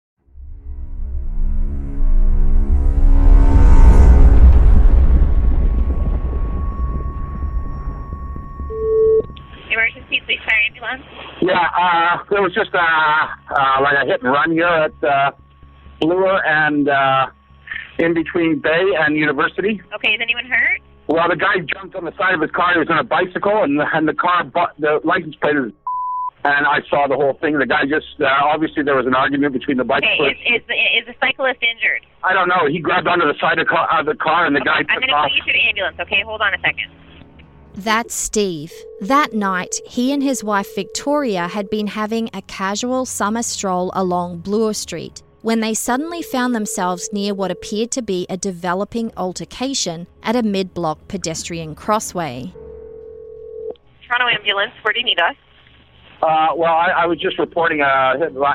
Emergency, please, fire ambulance. Yeah, there was just like a hit and run here at Bloor and in between Bay and University. Okay, is anyone hurt? Well, the guy jumped on the side of his car. He was on a bicycle, and the car, the license plate is. And I saw the whole thing. The guy just obviously there was an argument between the bicyclist. Okay, is the cyclist injured? I don't know. He grabbed onto the side of the car, and the guy took off. I'm going to put you through the ambulance. Okay, hold on a second. That's Steve. That night, he and his wife Victoria had been having a casual summer stroll along Bloor Street when they suddenly found themselves near what appeared to be a developing altercation at a mid-block pedestrian crossway. Toronto ambulance, where do you need us? Well, I was just reporting a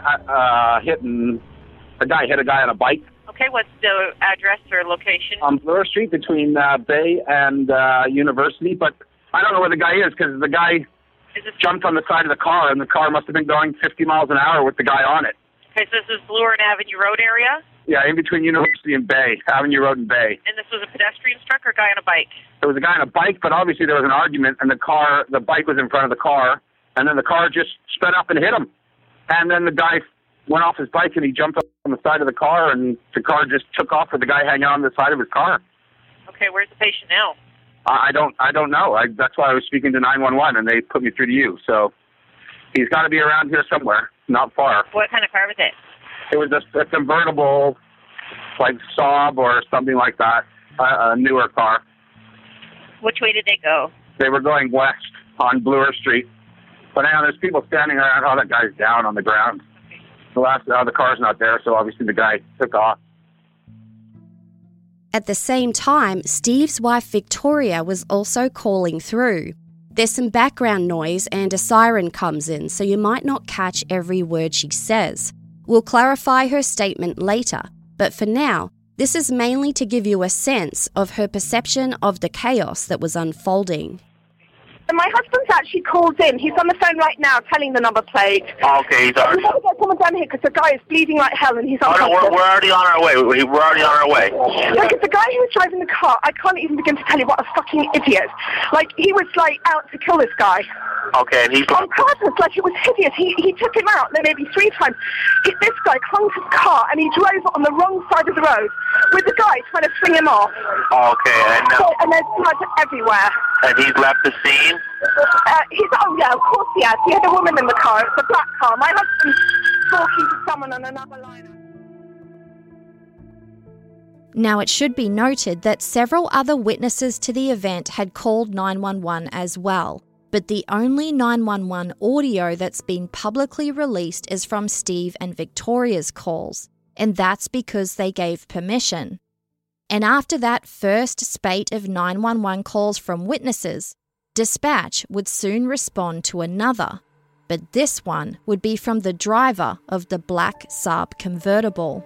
guy hit a guy on a bike. Okay, what's the address or location? On Bloor Street between Bay and University, but I don't know where the guy is because the guy jumped on the side of the car, and the car must have been going 50 miles an hour with the guy on it. Okay, so this is Bloor and Avenue Road area? Yeah, in between University and Bay, Avenue Road and Bay. And this was a pedestrian struck or a guy on a bike? There was a guy on a bike, but obviously there was an argument, and the bike was in front of the car, and then the car just sped up and hit him. And then the guy went off his bike, and he jumped up on the side of the car, and the car just took off with the guy hanging on the side of his car. Okay, where's the patient now? I don't know. That's why I was speaking to 911, and they put me through to you. So he's got to be around here somewhere, not far. What kind of car was it? It was a convertible, like Saab or something like that, a newer car. Which way did they go? They were going west on Bloor Street. But now there's people standing around. Oh, that guy's down on the ground. The car's not there, so obviously the guy took off. At the same time, Steve's wife Victoria was also calling through. There's some background noise and a siren comes in, so you might not catch every word she says. We'll clarify her statement later, but for now, this is mainly to give you a sense of her perception of the chaos that was unfolding. My husband's actually called in. He's on the phone right now telling the number plate. Okay, he's already... We want to get someone down here because the guy is bleeding like hell and he's on we're already on our way. We're already on our way. Like, it's the guy who was driving the car. I can't even begin to tell you what a fucking idiot. Like, he was, like, out to kill this guy. Okay, and he's... On purpose, like, it was hideous. He took him out maybe 3 times. This guy clung to his car and he drove on the wrong side of the road with the guy trying to swing him off. Okay, and there's blood everywhere. And he's left the scene? Yeah, of course he has. He had a woman in the car. It's a black car. My husband's talking to someone on another line. Now, it should be noted that several other witnesses to the event had called 911 as well, but the only 911 audio that's been publicly released is from Steve and Victoria's calls, and that's because they gave permission. And after that first spate of 911 calls from witnesses, Dispatch would soon respond to another. but this one would be from the driver of the black Saab convertible.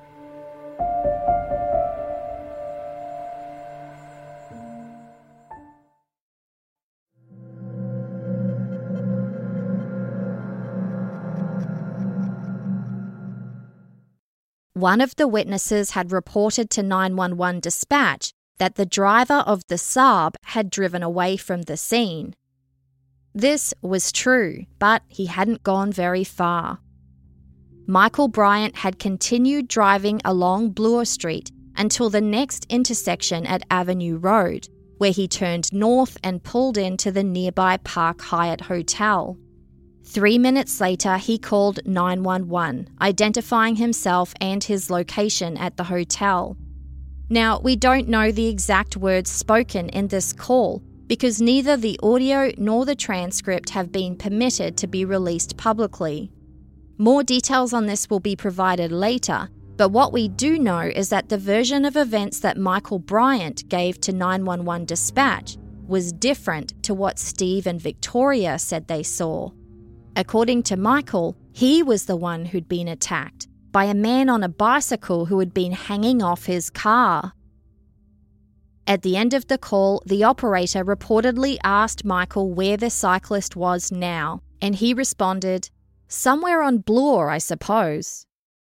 One of the witnesses had reported to 911 dispatch that the driver of the Saab had driven away from the scene. This was true, but he hadn't gone very far. Michael Bryant had continued driving along Bloor Street until the next intersection at Avenue Road, where he turned north and pulled into the nearby Park Hyatt Hotel. 3 minutes later, he called 911, identifying himself and his location at the hotel. Now, we don't know the exact words spoken in this call because neither the audio nor the transcript have been permitted to be released publicly. More details on this will be provided later, but what we do know is that the version of events that Michael Bryant gave to 911 dispatch was different to what Steve and Victoria said they saw. According to Michael, he was the one who'd been attacked by a man on a bicycle who had been hanging off his car. At the end of the call, the operator reportedly asked Michael where the cyclist was now, and he responded, "Somewhere on Bloor, I suppose."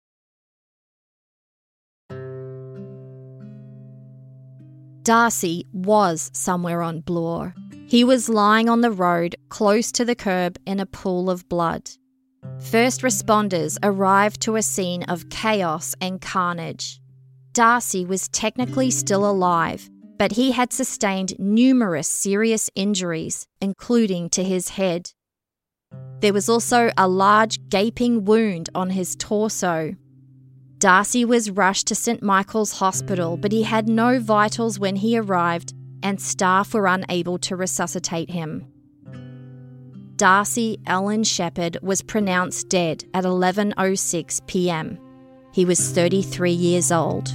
Darcy was somewhere on Bloor. He was lying on the road close to the curb in a pool of blood. First responders arrived to a scene of chaos and carnage. Darcy was technically still alive, but he had sustained numerous serious injuries, including to his head. There was also a large gaping wound on his torso. Darcy was rushed to St. Michael's Hospital, but he had no vitals when he arrived, and staff were unable to resuscitate him. Darcy Allen Shepherd was pronounced dead at 11:06 p.m. He was 33 years old.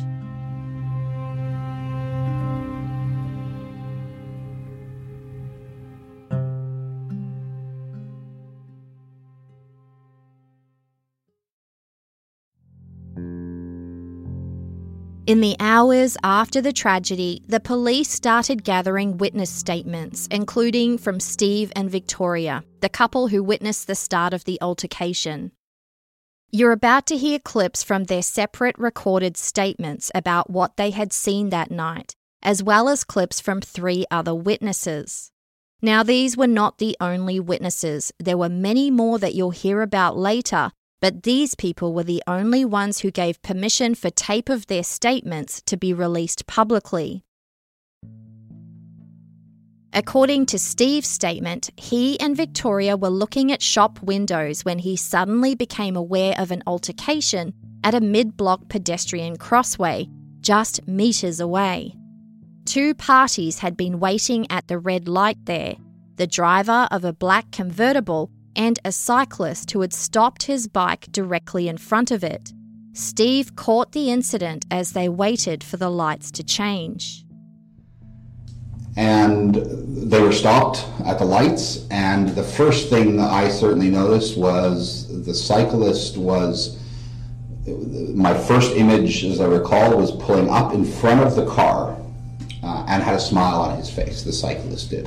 In the hours after the tragedy, the police started gathering witness statements, including from Steve and Victoria, the couple who witnessed the start of the altercation. You're about to hear clips from their separate recorded statements about what they had seen that night, as well as clips from 3 other witnesses. Now, these were not the only witnesses. There were many more that you'll hear about later, but these people were the only ones who gave permission for tape of their statements to be released publicly. According to Steve's statement, he and Victoria were looking at shop windows when he suddenly became aware of an altercation at a mid-block pedestrian crossway, just meters away. 2 parties had been waiting at the red light there, the driver of a black convertible and a cyclist who had stopped his bike directly in front of it. Steve caught the incident as they waited for the lights to change. And they were stopped at the lights, and the first thing that I certainly noticed was the cyclist was, my first image, as I recall, was pulling up in front of the car and had a smile on his face, the cyclist did.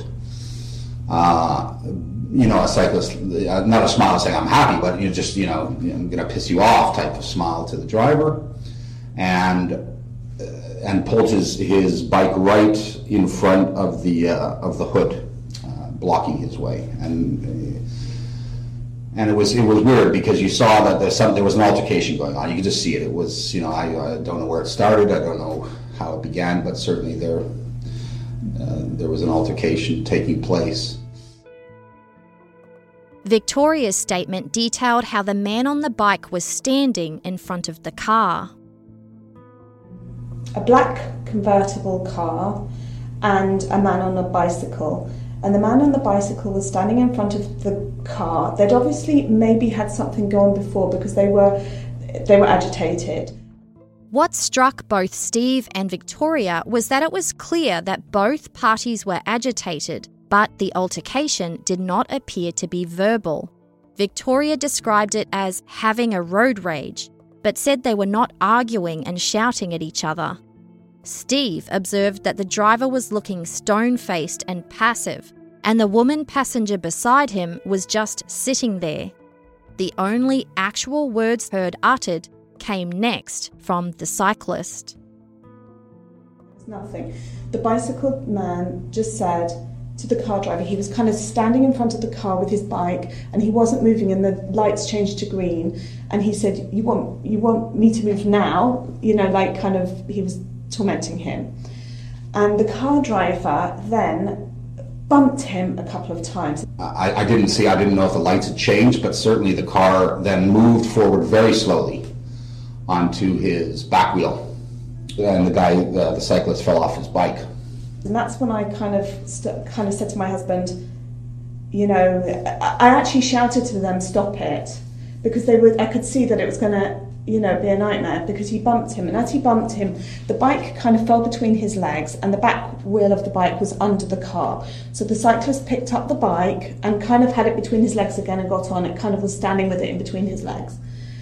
A cyclist, not a smile saying I'm happy, but I'm going to piss you off type of smile to the driver, and pulled his bike right in front of the hood, blocking his way, and it was weird because you saw that there was an altercation going on. You could just see it. It was I don't know where it started. I don't know how it began, but certainly there was an altercation taking place. Victoria's statement detailed how the man on the bike was standing in front of the car. A black convertible car and a man on a bicycle. And the man on the bicycle was standing in front of the car. They'd obviously maybe had something going before because they were agitated. What struck both Steve and Victoria was that it was clear that both parties were agitated, but the altercation did not appear to be verbal. Victoria described it as having a road rage, but said they were not arguing and shouting at each other. Steve observed that the driver was looking stone-faced and passive, and the woman passenger beside him was just sitting there. The only actual words heard uttered came next from the cyclist. There's nothing. The bicycle man just said to the car driver, he was kind of standing in front of the car with his bike and he wasn't moving and the lights changed to green, and he said, you want me to move now? You know, like kind of, he was tormenting him. And the car driver then bumped him a couple of times. I didn't know if the lights had changed, but certainly the car then moved forward very slowly onto his back wheel. And the cyclist fell off his bike. And that's when I kind of said to my husband, you know, I actually shouted to them, stop it, because I could see that it was going to, you know, be a nightmare, because he bumped him. And as he bumped him, the bike kind of fell between his legs and the back wheel of the bike was under the car. So the cyclist picked up the bike and kind of had it between his legs again and got on. It kind of was standing with it in between his legs.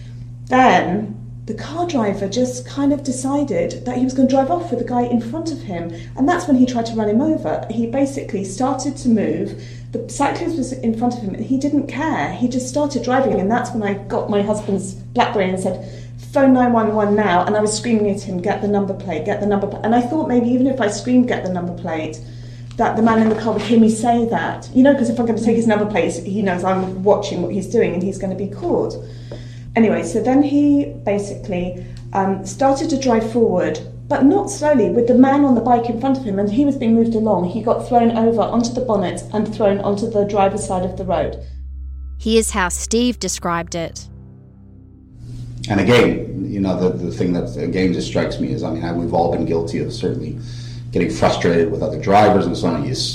Then the car driver just kind of decided that he was going to drive off with the guy in front of him. And that's when he tried to run him over. He basically started to move. The cyclist was in front of him and he didn't care. He just started driving, and that's when I got my husband's BlackBerry and said, phone 911 now. And I was screaming at him, get the number plate, get the number plate. And I thought maybe even if I screamed, get the number plate, that the man in the car would hear me say that. You know, because if I'm going to take his number plate, he knows I'm watching what he's doing and he's going to be caught. Anyway, so then he basically started to drive forward, but not slowly, with the man on the bike in front of him, and he was being moved along. He got thrown over onto the bonnet and thrown onto the driver's side of the road. Here's how Steve described it. And again, you know, the thing that again just strikes me is, I mean, we've all been guilty of certainly getting frustrated with other drivers and so on. You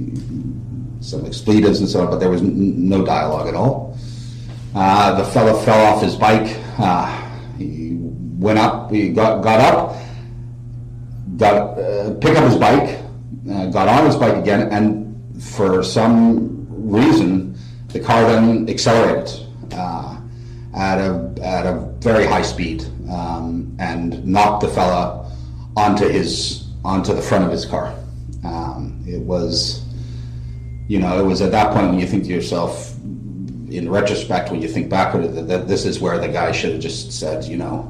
some expletives and so on, but there was no dialogue at all. The fellow fell off his bike. He went up. He got up, picked up his bike, got on his bike again, and for some reason, the car then accelerated at a very high speed and knocked the fella onto the front of his car. It was, you know, it was at that point when you think to yourself, in retrospect, when you think back at it, that this is where the guy should have just said, you know,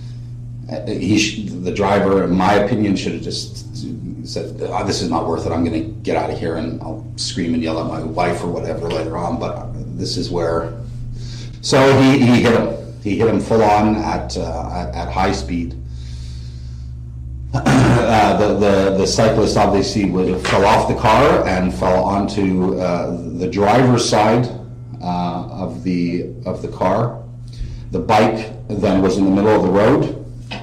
the driver, in my opinion, should have just said, oh, this is not worth it, I'm going to get out of here, and I'll scream and yell at my wife or whatever later on. But this is where, so he hit him. He hit him full on at high speed. The cyclist obviously fell off the car and fell onto the driver's side of the car. The bike then was in the middle of the road.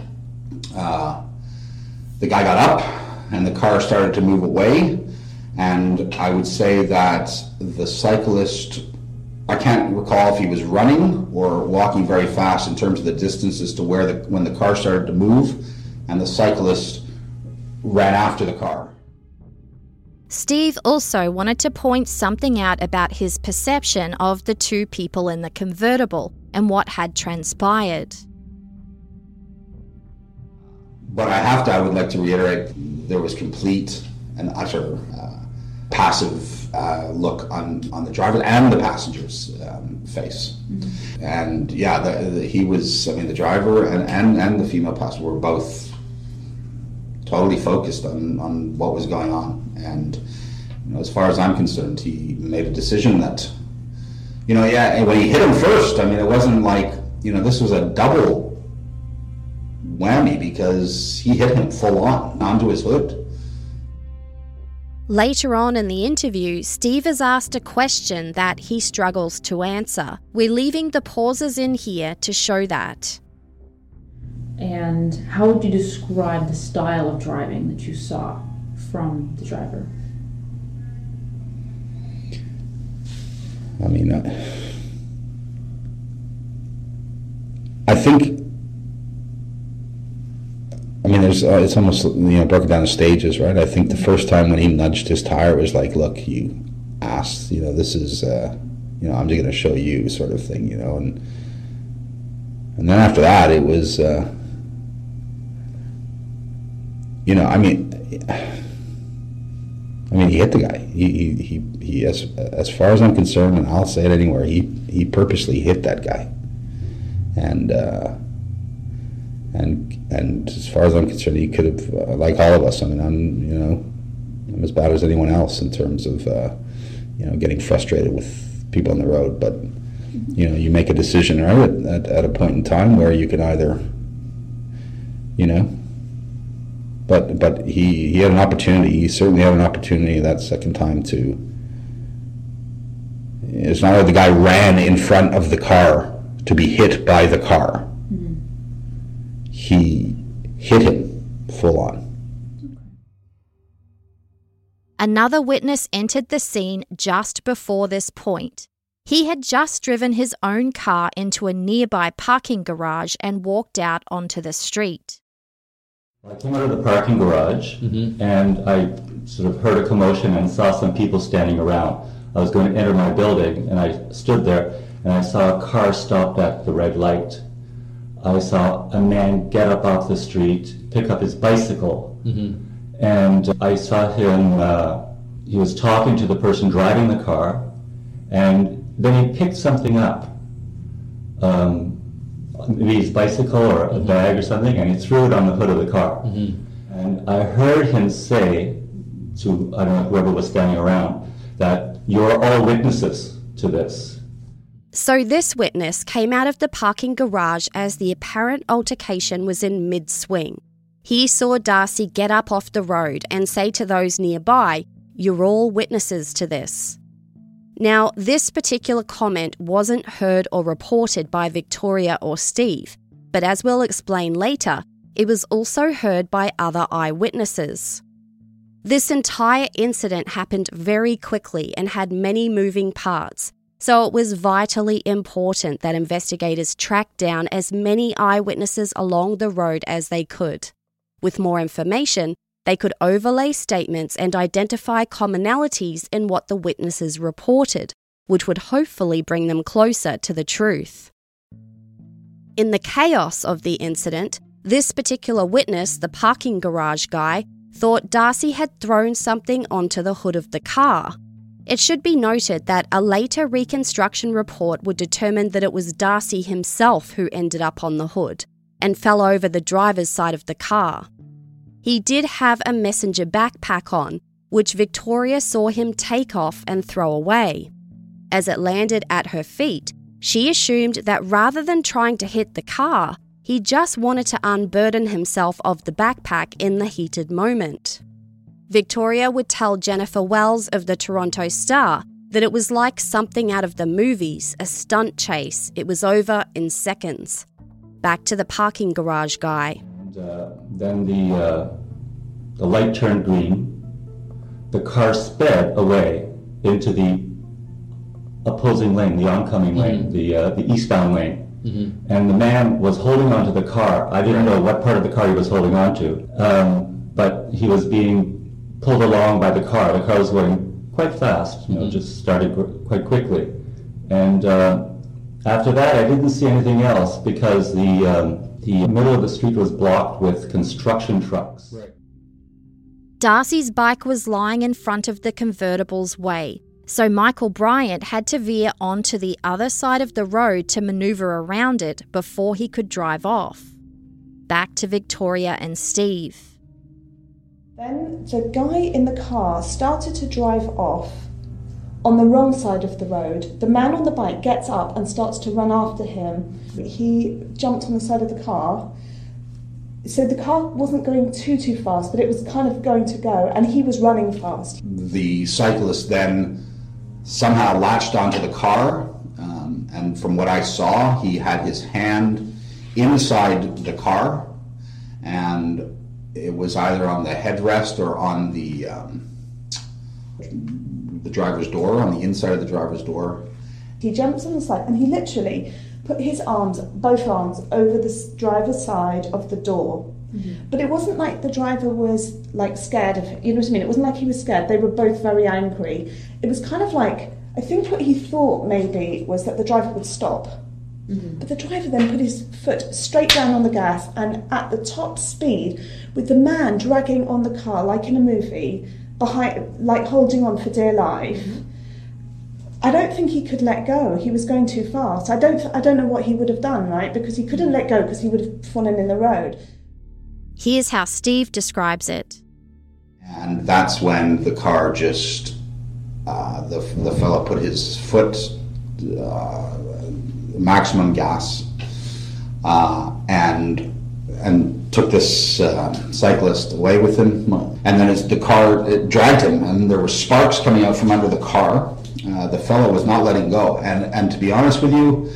The guy got up and the car started to move away, and I would say that the cyclist, I can't recall if he was running or walking very fast in terms of the distances to when the car started to move, and the cyclist ran after the car. Steve also wanted to point something out about his perception of the two people in the convertible and what had transpired. But I would like to reiterate, there was complete and utter passive look on the driver and the passenger's face. Mm-hmm. And yeah, he was, I mean, the driver and the female passenger were both totally focused on what was going on. And, you know, as far as I'm concerned, he made a decision that, you know, yeah, when he hit him first, I mean, it wasn't like, you know, this was a double whammy, because he hit him full on onto his hood. Later on in the interview, Steve is asked a question that he struggles to answer. We're leaving the pauses in here to show that. And how would you describe the style of driving that you saw from the driver? I mean, I think, I mean, it's almost, you know, broken down in stages, right? I think the first time when he nudged his tire, it was like, look, you ass, you know, this is I'm just going to show you sort of thing, and then after that it was, he hit the guy. He as far as I'm concerned, and I'll say it anywhere, he purposely hit that guy. And as far as I'm concerned, he could have, like all of us, I'm as bad as anyone else in terms of, getting frustrated with people on the road. But, you make a decision, right, at a point in time where you can either, but he had an opportunity. He certainly had an opportunity that second time to. It's not like the guy ran in front of the car to be hit by the car. Mm-hmm. He hit him full on. Another witness entered the scene just before this point. He had just driven his own car into a nearby parking garage and walked out onto the street. I came out of the parking garage, and I sort of heard a commotion and saw some people standing around. I was going to enter my building, and I stood there, and I saw a car stopped at the red light. I saw a man get up off the street, pick up his bicycle, and I saw him, he was talking to the person driving the car, and then he picked something up. Maybe his bicycle or a bag or something, and he threw it on the hood of the car. And I heard him say to, I don't know, whoever was standing around, that you're all witnesses to this. So this witness came out of the parking garage as the apparent altercation was in mid-swing. He saw Darcy get up off the road and say to those nearby, "You're all witnesses to this." Now, this particular comment wasn't heard or reported by Victoria or Steve, but as we'll explain later, it was also heard by other eyewitnesses. This entire incident happened very quickly and had many moving parts, so it was vitally important that investigators track down as many eyewitnesses along the road as they could. With more information, they could overlay statements and identify commonalities in what the witnesses reported, which would hopefully bring them closer to the truth. In the chaos of the incident, this particular witness, the parking garage guy, thought Darcy had thrown something onto the hood of the car. It should be noted that a later reconstruction report would determine that it was Darcy himself who ended up on the hood and fell over the driver's side of the car. He did have a messenger backpack on, which Victoria saw him take off and throw away. As it landed at her feet, she assumed that rather than trying to hit the car, he just wanted to unburden himself of the backpack in the heated moment. Victoria would tell Jennifer Wells of the Toronto Star that it was like something out of the movies, a stunt chase. It was over in seconds. Back to the parking garage guy. Then the light turned green. The car sped away into the opposing lane, the oncoming lane, the eastbound lane. And the man was holding onto the car. I didn't know what part of the car he was holding onto, but he was being pulled along by the car. The car was going quite fast, just started quite quickly. And after that, I didn't see anything else because the middle of the street was blocked with construction trucks. Darcy's bike was lying in front of the convertible's way, so Michael Bryant had to veer onto the other side of the road to manoeuvre around it before he could drive off. Back to Victoria and Steve. Then the guy in the car started to drive off on the wrong side of the road. The man on the bike gets up and starts to run after him. He jumped on the side of the car. So the car wasn't going too fast, but it was kind of going to go, and he was running fast. The cyclist then somehow latched onto the car, and from what I saw, he had his hand inside the car, and it was either on the headrest or on the driver's door, on the inside of the driver's door. He jumps on the side, and he literally put his arms, both arms, over the driver's side of the door. But it wasn't like the driver was like scared of him, you know what I mean? It wasn't like he was scared. They were both very angry. It was kind of like I think what he thought maybe was that the driver would stop. Mm-hmm. But the driver then put his foot straight down on the gas, and at the top speed, with the man dragging on the car like in a movie, behind, like holding on for dear life. Mm-hmm. I don't think he could let go. He was going too fast. I don't know what he would have done, right? Because he couldn't let go because he would have fallen in the road. Here's how Steve describes it. And that's when the car just, the fella put his foot, maximum gas, and took this cyclist away with him. And then the car, it dragged him, and there were sparks coming out from under the car. The fellow was not letting go. And to be honest with you,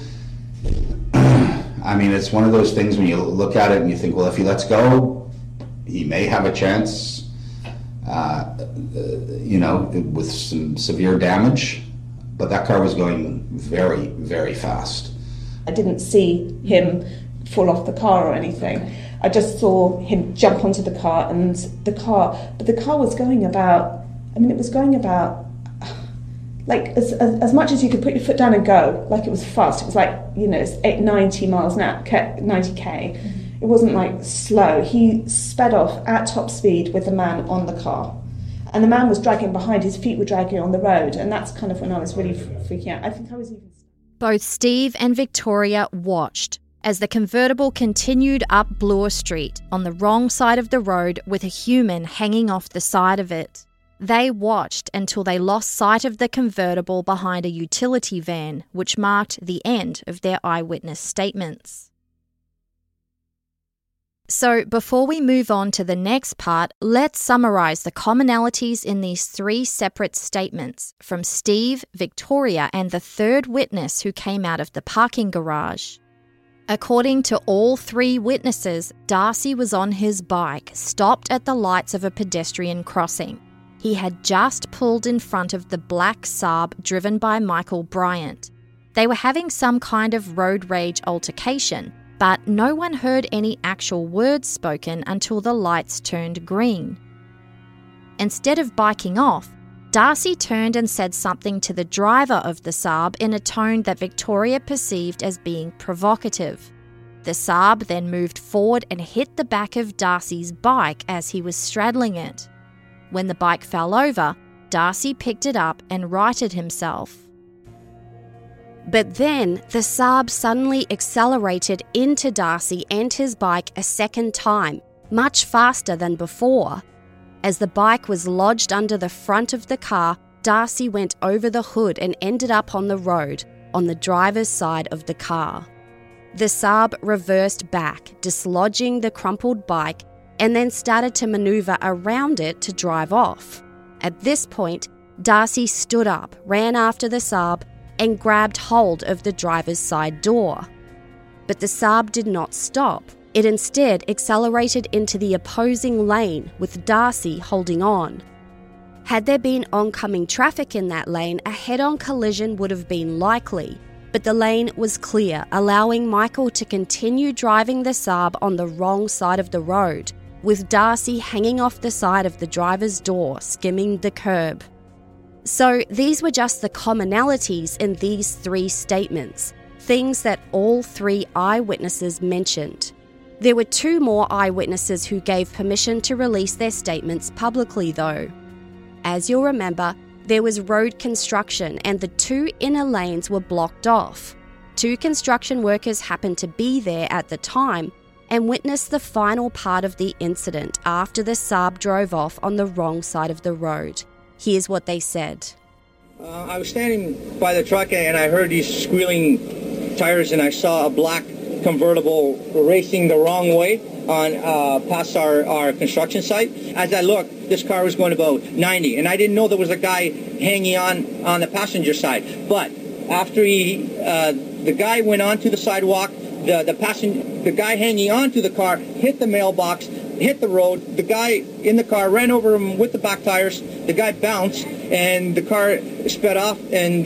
I mean, it's one of those things when you look at it and you think, well, if he lets go, he may have a chance, with some severe damage. But that car was going very, very fast. I didn't see him fall off the car or anything. I just saw him jump onto the car, and the car was going about, it was going about, like, as much as you could put your foot down and go, like it was fast. It was like, it's 90 miles an hour, 90k. Mm-hmm. It wasn't like slow. He sped off at top speed with the man on the car. And the man was dragging behind, his feet were dragging on the road, and that's kind of when I was really freaking out. I think I was even... Both Steve and Victoria watched as the convertible continued up Bloor Street on the wrong side of the road with a human hanging off the side of it. They watched until they lost sight of the convertible behind a utility van, which marked the end of their eyewitness statements. So before we move on to the next part, let's summarise the commonalities in these three separate statements from Steve, Victoria, and the third witness who came out of the parking garage. According to all three witnesses, Darcy was on his bike, stopped at the lights of a pedestrian crossing. He had just pulled in front of the black Saab driven by Michael Bryant. They were having some kind of road rage altercation, but no one heard any actual words spoken until the lights turned green. Instead of biking off, Darcy turned and said something to the driver of the Saab in a tone that Victoria perceived as being provocative. The Saab then moved forward and hit the back of Darcy's bike as he was straddling it. When the bike fell over, Darcy picked it up and righted himself. But then the Saab suddenly accelerated into Darcy and his bike a second time, much faster than before. As the bike was lodged under the front of the car, Darcy went over the hood and ended up on the road, on the driver's side of the car. The Saab reversed back, dislodging the crumpled bike, and then started to manoeuvre around it to drive off. At this point, Darcy stood up, ran after the Saab, and grabbed hold of the driver's side door. But the Saab did not stop. It instead accelerated into the opposing lane, with Darcy holding on. Had there been oncoming traffic in that lane, a head-on collision would have been likely, but the lane was clear, allowing Michael to continue driving the Saab on the wrong side of the road, with Darcy hanging off the side of the driver's door, skimming the curb. So these were just the commonalities in these three statements, things that all three eyewitnesses mentioned. There were two more eyewitnesses who gave permission to release their statements publicly though. As you'll remember, there was road construction and the two inner lanes were blocked off. Two construction workers happened to be there at the time and witnessed the final part of the incident after the Saab drove off on the wrong side of the road. Here's what they said. I was standing by the truck and I heard these squealing tires and I saw a black convertible racing the wrong way on past our construction site. As I looked, this car was going about 90 and I didn't know there was a guy hanging on the passenger side. But after the guy went onto the sidewalk, the guy hanging onto the car hit the mailbox, hit the road. The guy in the car ran over him with the back tires. The guy bounced, and the car sped off. And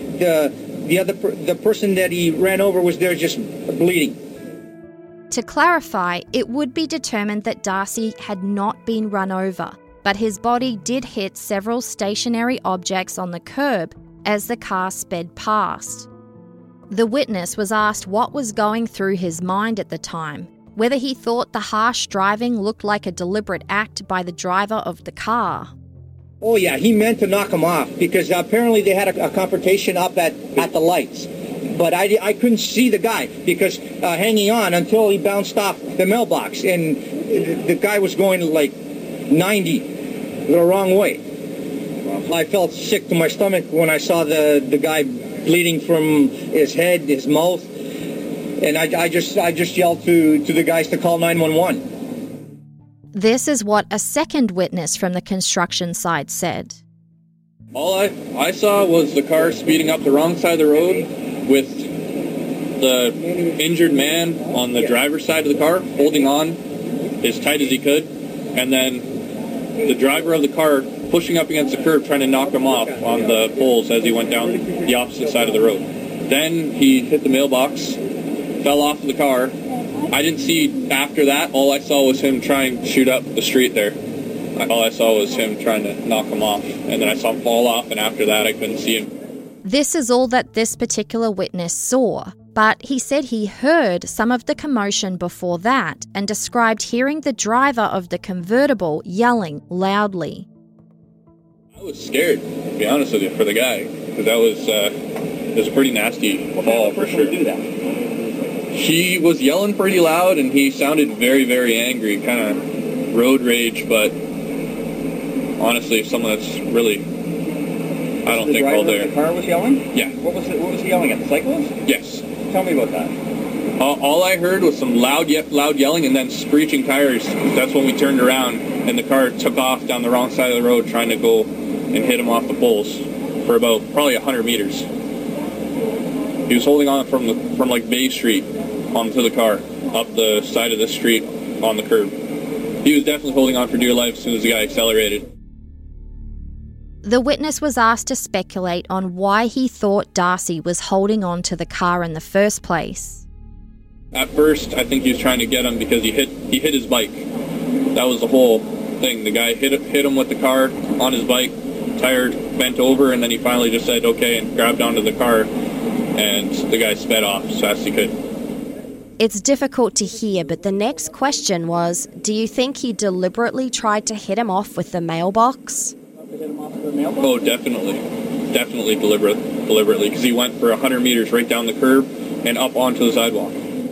the person that he ran over was there just bleeding. To clarify, it would be determined that Darcy had not been run over, but his body did hit several stationary objects on the curb, as the car sped past. The witness was asked what was going through his mind at the time, whether he thought the harsh driving looked like a deliberate act by the driver of the car. Oh yeah, he meant to knock him off because apparently they had a confrontation up at the lights. But I couldn't see the guy because hanging on until he bounced off the mailbox, and the guy was going like 90 the wrong way. I felt sick to my stomach when I saw the guy bleeding from his head, his mouth, and I just yelled to the guys to call 911. This is what a second witness from the construction site said. All I saw was the car speeding up the wrong side of the road with the injured man on the driver's side of the car holding on as tight as he could, and then the driver of the car pushing up against the curb trying to knock him off on the poles as he went down the opposite side of the road. Then he hit the mailbox, fell off of the car. I didn't see after that. All I saw was him trying to shoot up the street there. All I saw was him trying to knock him off, and then I saw him fall off, and after that I couldn't see him. This is all that this particular witness saw, but he said he heard some of the commotion before that and described hearing the driver of the convertible yelling loudly. I was scared, to be honest with you, for the guy, because it was a pretty nasty fall for sure. He was yelling pretty loud, and he sounded very, very angry, kind of road rage, but honestly, someone that's really... I don't think all there. The car was yelling? Yeah. What was he yelling at? The cyclist? Yes. Tell me about that. All I heard was some loud yelling and then screeching tires. That's when we turned around and the car took off down the wrong side of the road trying to go and hit him off the poles for about probably 100 meters. He was holding on from like Bay Street onto the car up the side of the street on the curb. He was definitely holding on for dear life as soon as the guy accelerated. The witness was asked to speculate on why he thought Darcy was holding on to the car in the first place. At first, I think he was trying to get him because he hit his bike. That was the whole thing. The guy hit him with the car on his bike, tire bent over, and then he finally just said okay and grabbed onto the car, and the guy sped off as fast as he could. It's difficult to hear, but the next question was, do you think he deliberately tried to hit him off with the mailbox? Oh, definitely deliberately, because he went for 100 meters right down the curb and up onto the sidewalk.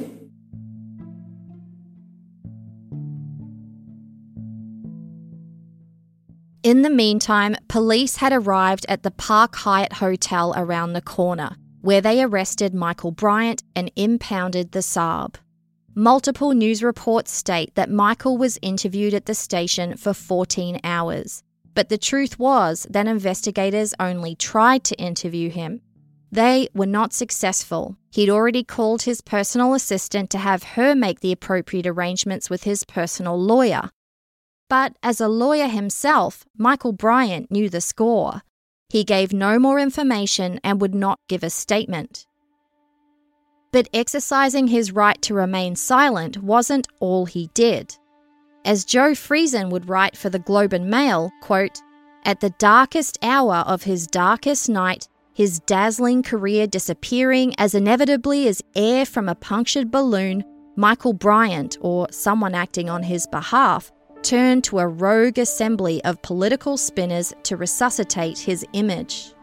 In the meantime, police had arrived at the Park Hyatt Hotel around the corner, where they arrested Michael Bryant and impounded the Saab. Multiple news reports state that Michael was interviewed at the station for 14 hours. But the truth was that investigators only tried to interview him. They were not successful. He'd already called his personal assistant to have her make the appropriate arrangements with his personal lawyer. But as a lawyer himself, Michael Bryant knew the score. He gave no more information and would not give a statement. But exercising his right to remain silent wasn't all he did. As Joe Friesen would write for the Globe and Mail, quote, "At the darkest hour of his darkest night, his dazzling career disappearing as inevitably as air from a punctured balloon, Michael Bryant, or someone acting on his behalf, turned to a rogue assembly of political spinners to resuscitate his image."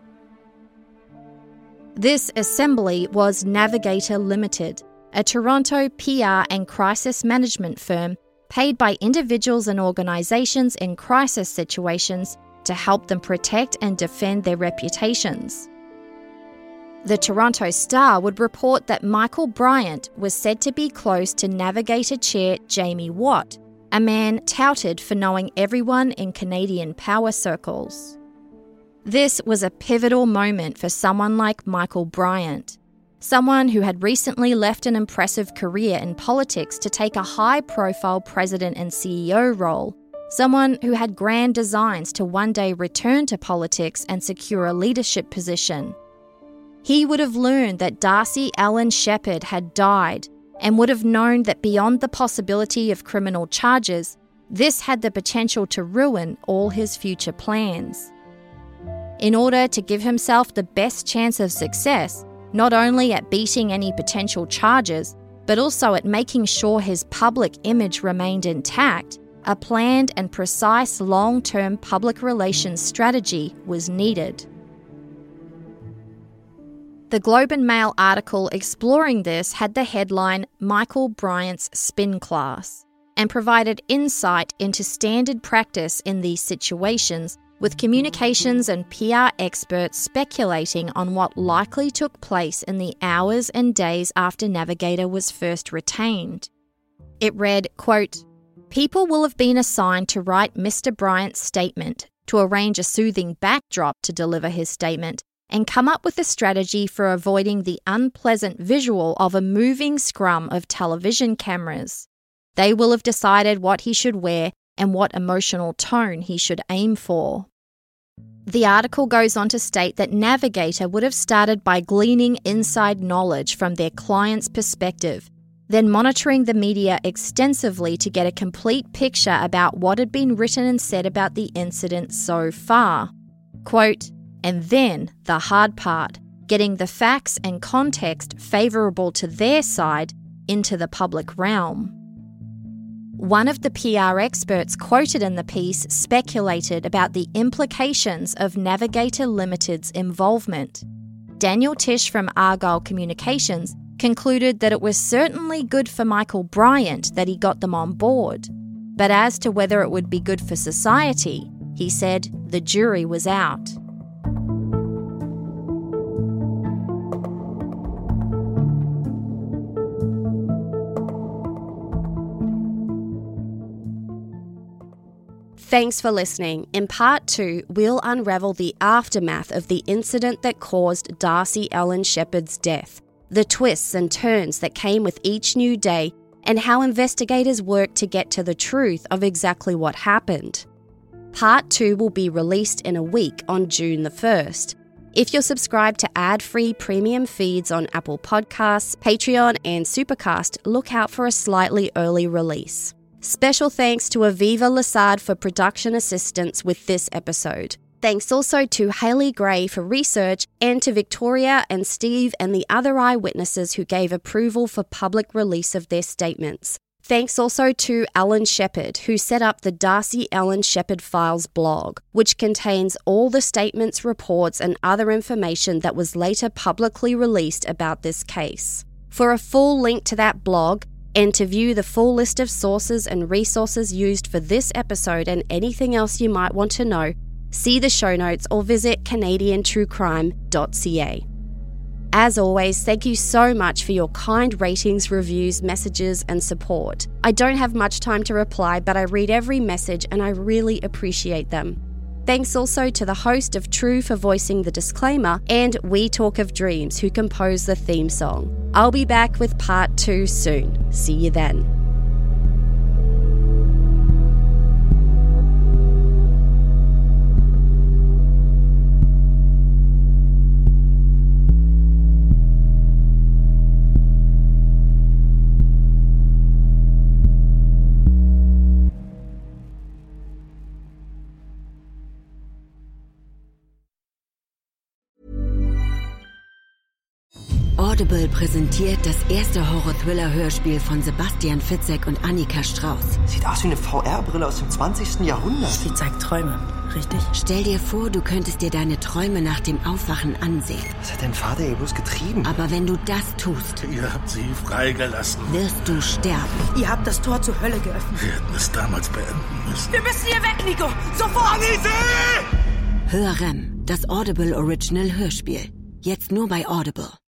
This assembly was Navigator Limited, a Toronto PR and crisis management firm paid by individuals and organisations in crisis situations to help them protect and defend their reputations. The Toronto Star would report that Michael Bryant was said to be close to Navigator Chair Jamie Watt, a man touted for knowing everyone in Canadian power circles. This was a pivotal moment for someone like Michael Bryant, someone who had recently left an impressive career in politics to take a high-profile president and CEO role, someone who had grand designs to one day return to politics and secure a leadership position. He would have learned that Darcy Allen Shepherd had died and would have known that beyond the possibility of criminal charges, this had the potential to ruin all his future plans. in order to give himself the best chance of success, not only at beating any potential charges, but also at making sure his public image remained intact, a planned and precise long-term public relations strategy was needed. The Globe and Mail article exploring this had the headline Michael Bryant's Spin Class and provided insight into standard practice in these situations, with communications and PR experts speculating on what likely took place in the hours and days after Navigator was first retained. It read, quote, "People will have been assigned to write Mr. Bryant's statement, to arrange a soothing backdrop to deliver his statement, and come up with a strategy for avoiding the unpleasant visual of a moving scrum of television cameras. They will have decided what he should wear and what emotional tone he should aim for." The article goes on to state that Navigator would have started by gleaning inside knowledge from their client's perspective, then monitoring the media extensively to get a complete picture about what had been written and said about the incident so far. Quote, "And then, the hard part, getting the facts and context favourable to their side into the public realm." One of the PR experts quoted in the piece speculated about the implications of Navigator Limited's involvement. Daniel Tisch from Argyle Communications concluded that it was certainly good for Michael Bryant that he got them on board. But as to whether it would be good for society, he said the jury was out. Thanks for listening. In part 2, we'll unravel the aftermath of the incident that caused Darcy Ellen Shepherd's death, the twists and turns that came with each new day, and how investigators worked to get to the truth of exactly what happened. Part 2 will be released in a week on June the 1st. If you're subscribed to ad-free premium feeds on Apple Podcasts, Patreon and Supercast, look out for a slightly early release. Special thanks to Aviva Lassard for production assistance with this episode. Thanks also to Hayley Gray for research, and to Victoria and Steve and the other eyewitnesses who gave approval for public release of their statements. Thanks also to Ellen Shepherd, who set up the Darcy Ellen Shepherd Files blog, which contains all the statements, reports, and other information that was later publicly released about this case. For a full link to that blog, and to view the full list of sources and resources used for this episode and anything else you might want to know, see the show notes or visit canadiantruecrime.ca. As always, thank you so much for your kind ratings, reviews, messages, and support. I don't have much time to reply, but I read every message and I really appreciate them. Thanks also to the host of True for voicing the disclaimer, and We Talk of Dreams, who composed the theme song. I'll be back with part 2 soon. See you then. Audible präsentiert das erste Horror-Thriller-Hörspiel von Sebastian Fitzek und Annika Strauß. Sieht aus wie eine VR-Brille aus dem 20. Jahrhundert. Die zeigt Träume, richtig? Stell dir vor, du könntest dir deine Träume nach dem Aufwachen ansehen. Was hat dein Vater hier bloß getrieben? Aber wenn du das tust... Ihr habt sie freigelassen. ...wirst du sterben. Ihr habt das Tor zur Hölle geöffnet. Wir hätten es damals beenden müssen. Wir müssen hier weg, Nico! Sofort! Hör Rem, das Audible Original Hörspiel. Jetzt nur bei Audible.